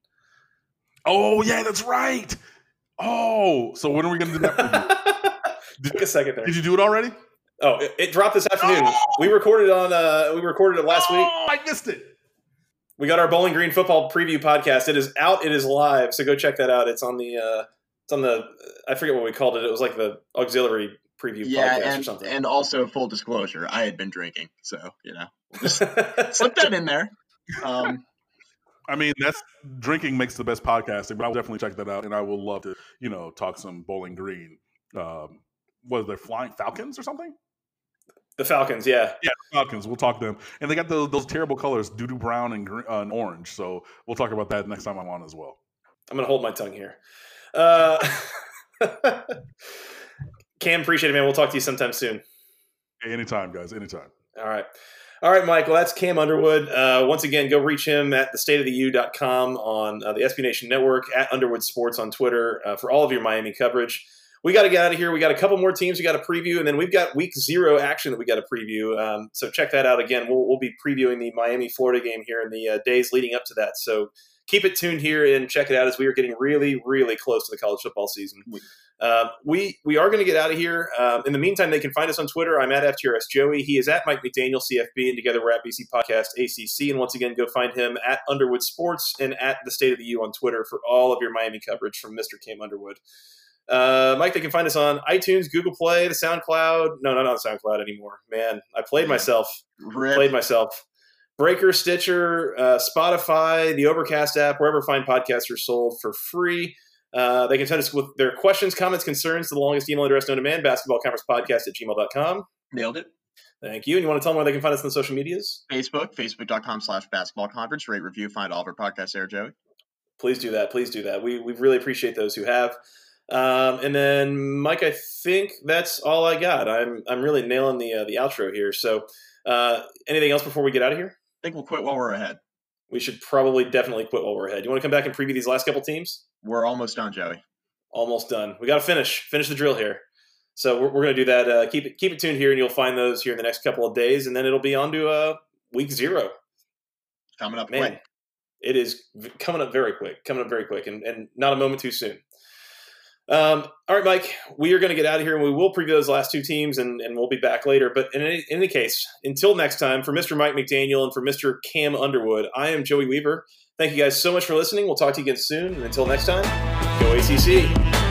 [SPEAKER 4] Oh, yeah, that's right. Oh, so when are we going to do that?
[SPEAKER 2] Take a second there.
[SPEAKER 4] Did you do it already?
[SPEAKER 2] Oh, it dropped this afternoon. We recorded it last week.
[SPEAKER 4] Oh, I missed it.
[SPEAKER 2] We got our Bowling Green football preview podcast. It is out. It is live. So go check that out. It's on the I forget what we called it. It was like the auxiliary preview podcast or something.
[SPEAKER 3] And also full disclosure, I had been drinking, so just slip that in there.
[SPEAKER 4] I mean, drinking makes the best podcasting, but I'll definitely check that out, and I will love to, talk some Bowling Green. Was there Flying Falcons or something?
[SPEAKER 2] The Falcons, yeah.
[SPEAKER 4] Yeah, Falcons. We'll talk to them. And they got those terrible colors, doo-doo brown and green, and orange. So we'll talk about that next time I'm on as well.
[SPEAKER 2] I'm going to hold my tongue here. Cam, appreciate it, man. We'll talk to you sometime soon.
[SPEAKER 4] Hey, anytime, guys. Anytime.
[SPEAKER 2] All right, Mike. Well, that's Cam Underwood. Once again, go reach him at thestateoftheu.com on the SB Nation Network, at Underwood Sports on Twitter for all of your Miami coverage. We got to get out of here. We got a couple more teams we got to preview, and then we've got week 0 action that we got to preview. So check that out again. We'll be previewing the Miami-Florida game here in the days leading up to that. So keep it tuned here and check it out as we are getting really, really close to the college football season. We are going to get out of here. In the meantime, they can find us on Twitter. I'm at FTRS Joey. He is at Mike McDaniel CFB, and together we're at BC Podcast ACC. And once again, go find him at Underwood Sports and at the State of the U on Twitter for all of your Miami coverage from Mr. Cam Underwood. Mike, they can find us on iTunes, Google Play, the SoundCloud. No, not SoundCloud anymore. Man, I played myself. Breaker, Stitcher, Spotify, the Overcast app, wherever fine podcasts are sold for free. They can send us with their questions, comments, concerns to the longest email address known to man, basketballconferencepodcast@gmail.com.
[SPEAKER 3] Nailed it.
[SPEAKER 2] Thank you. And you want to tell them where they can find us on the social medias?
[SPEAKER 3] Facebook.com/basketballconference. Rate, review, find all of our podcasts there, Joey.
[SPEAKER 2] Please do that. We really appreciate those who have. And then, Mike, I think that's all I got. I'm really nailing the outro here. So anything else before we get out of here?
[SPEAKER 3] I think we'll quit while we're ahead.
[SPEAKER 2] We should definitely quit while we're ahead. You want to come back and preview these last couple teams?
[SPEAKER 3] We're almost done, Joey.
[SPEAKER 2] Almost done. We got to finish the drill here. So we're going to do that. Keep it tuned here, and you'll find those here in the next couple of days, and then it'll be on to week 0.
[SPEAKER 3] Coming up
[SPEAKER 2] quick.
[SPEAKER 3] Quick.
[SPEAKER 2] It is coming up very quick, and not a moment too soon. All right, Mike, we are going to get out of here, and we will preview those last 2 teams, and we'll be back later. But in any case, until next time, for Mr. Mike McDaniel and for Mr. Cam Underwood, I am Joey Weaver. Thank you guys so much for listening. We'll talk to you again soon. And until next time, go ACC.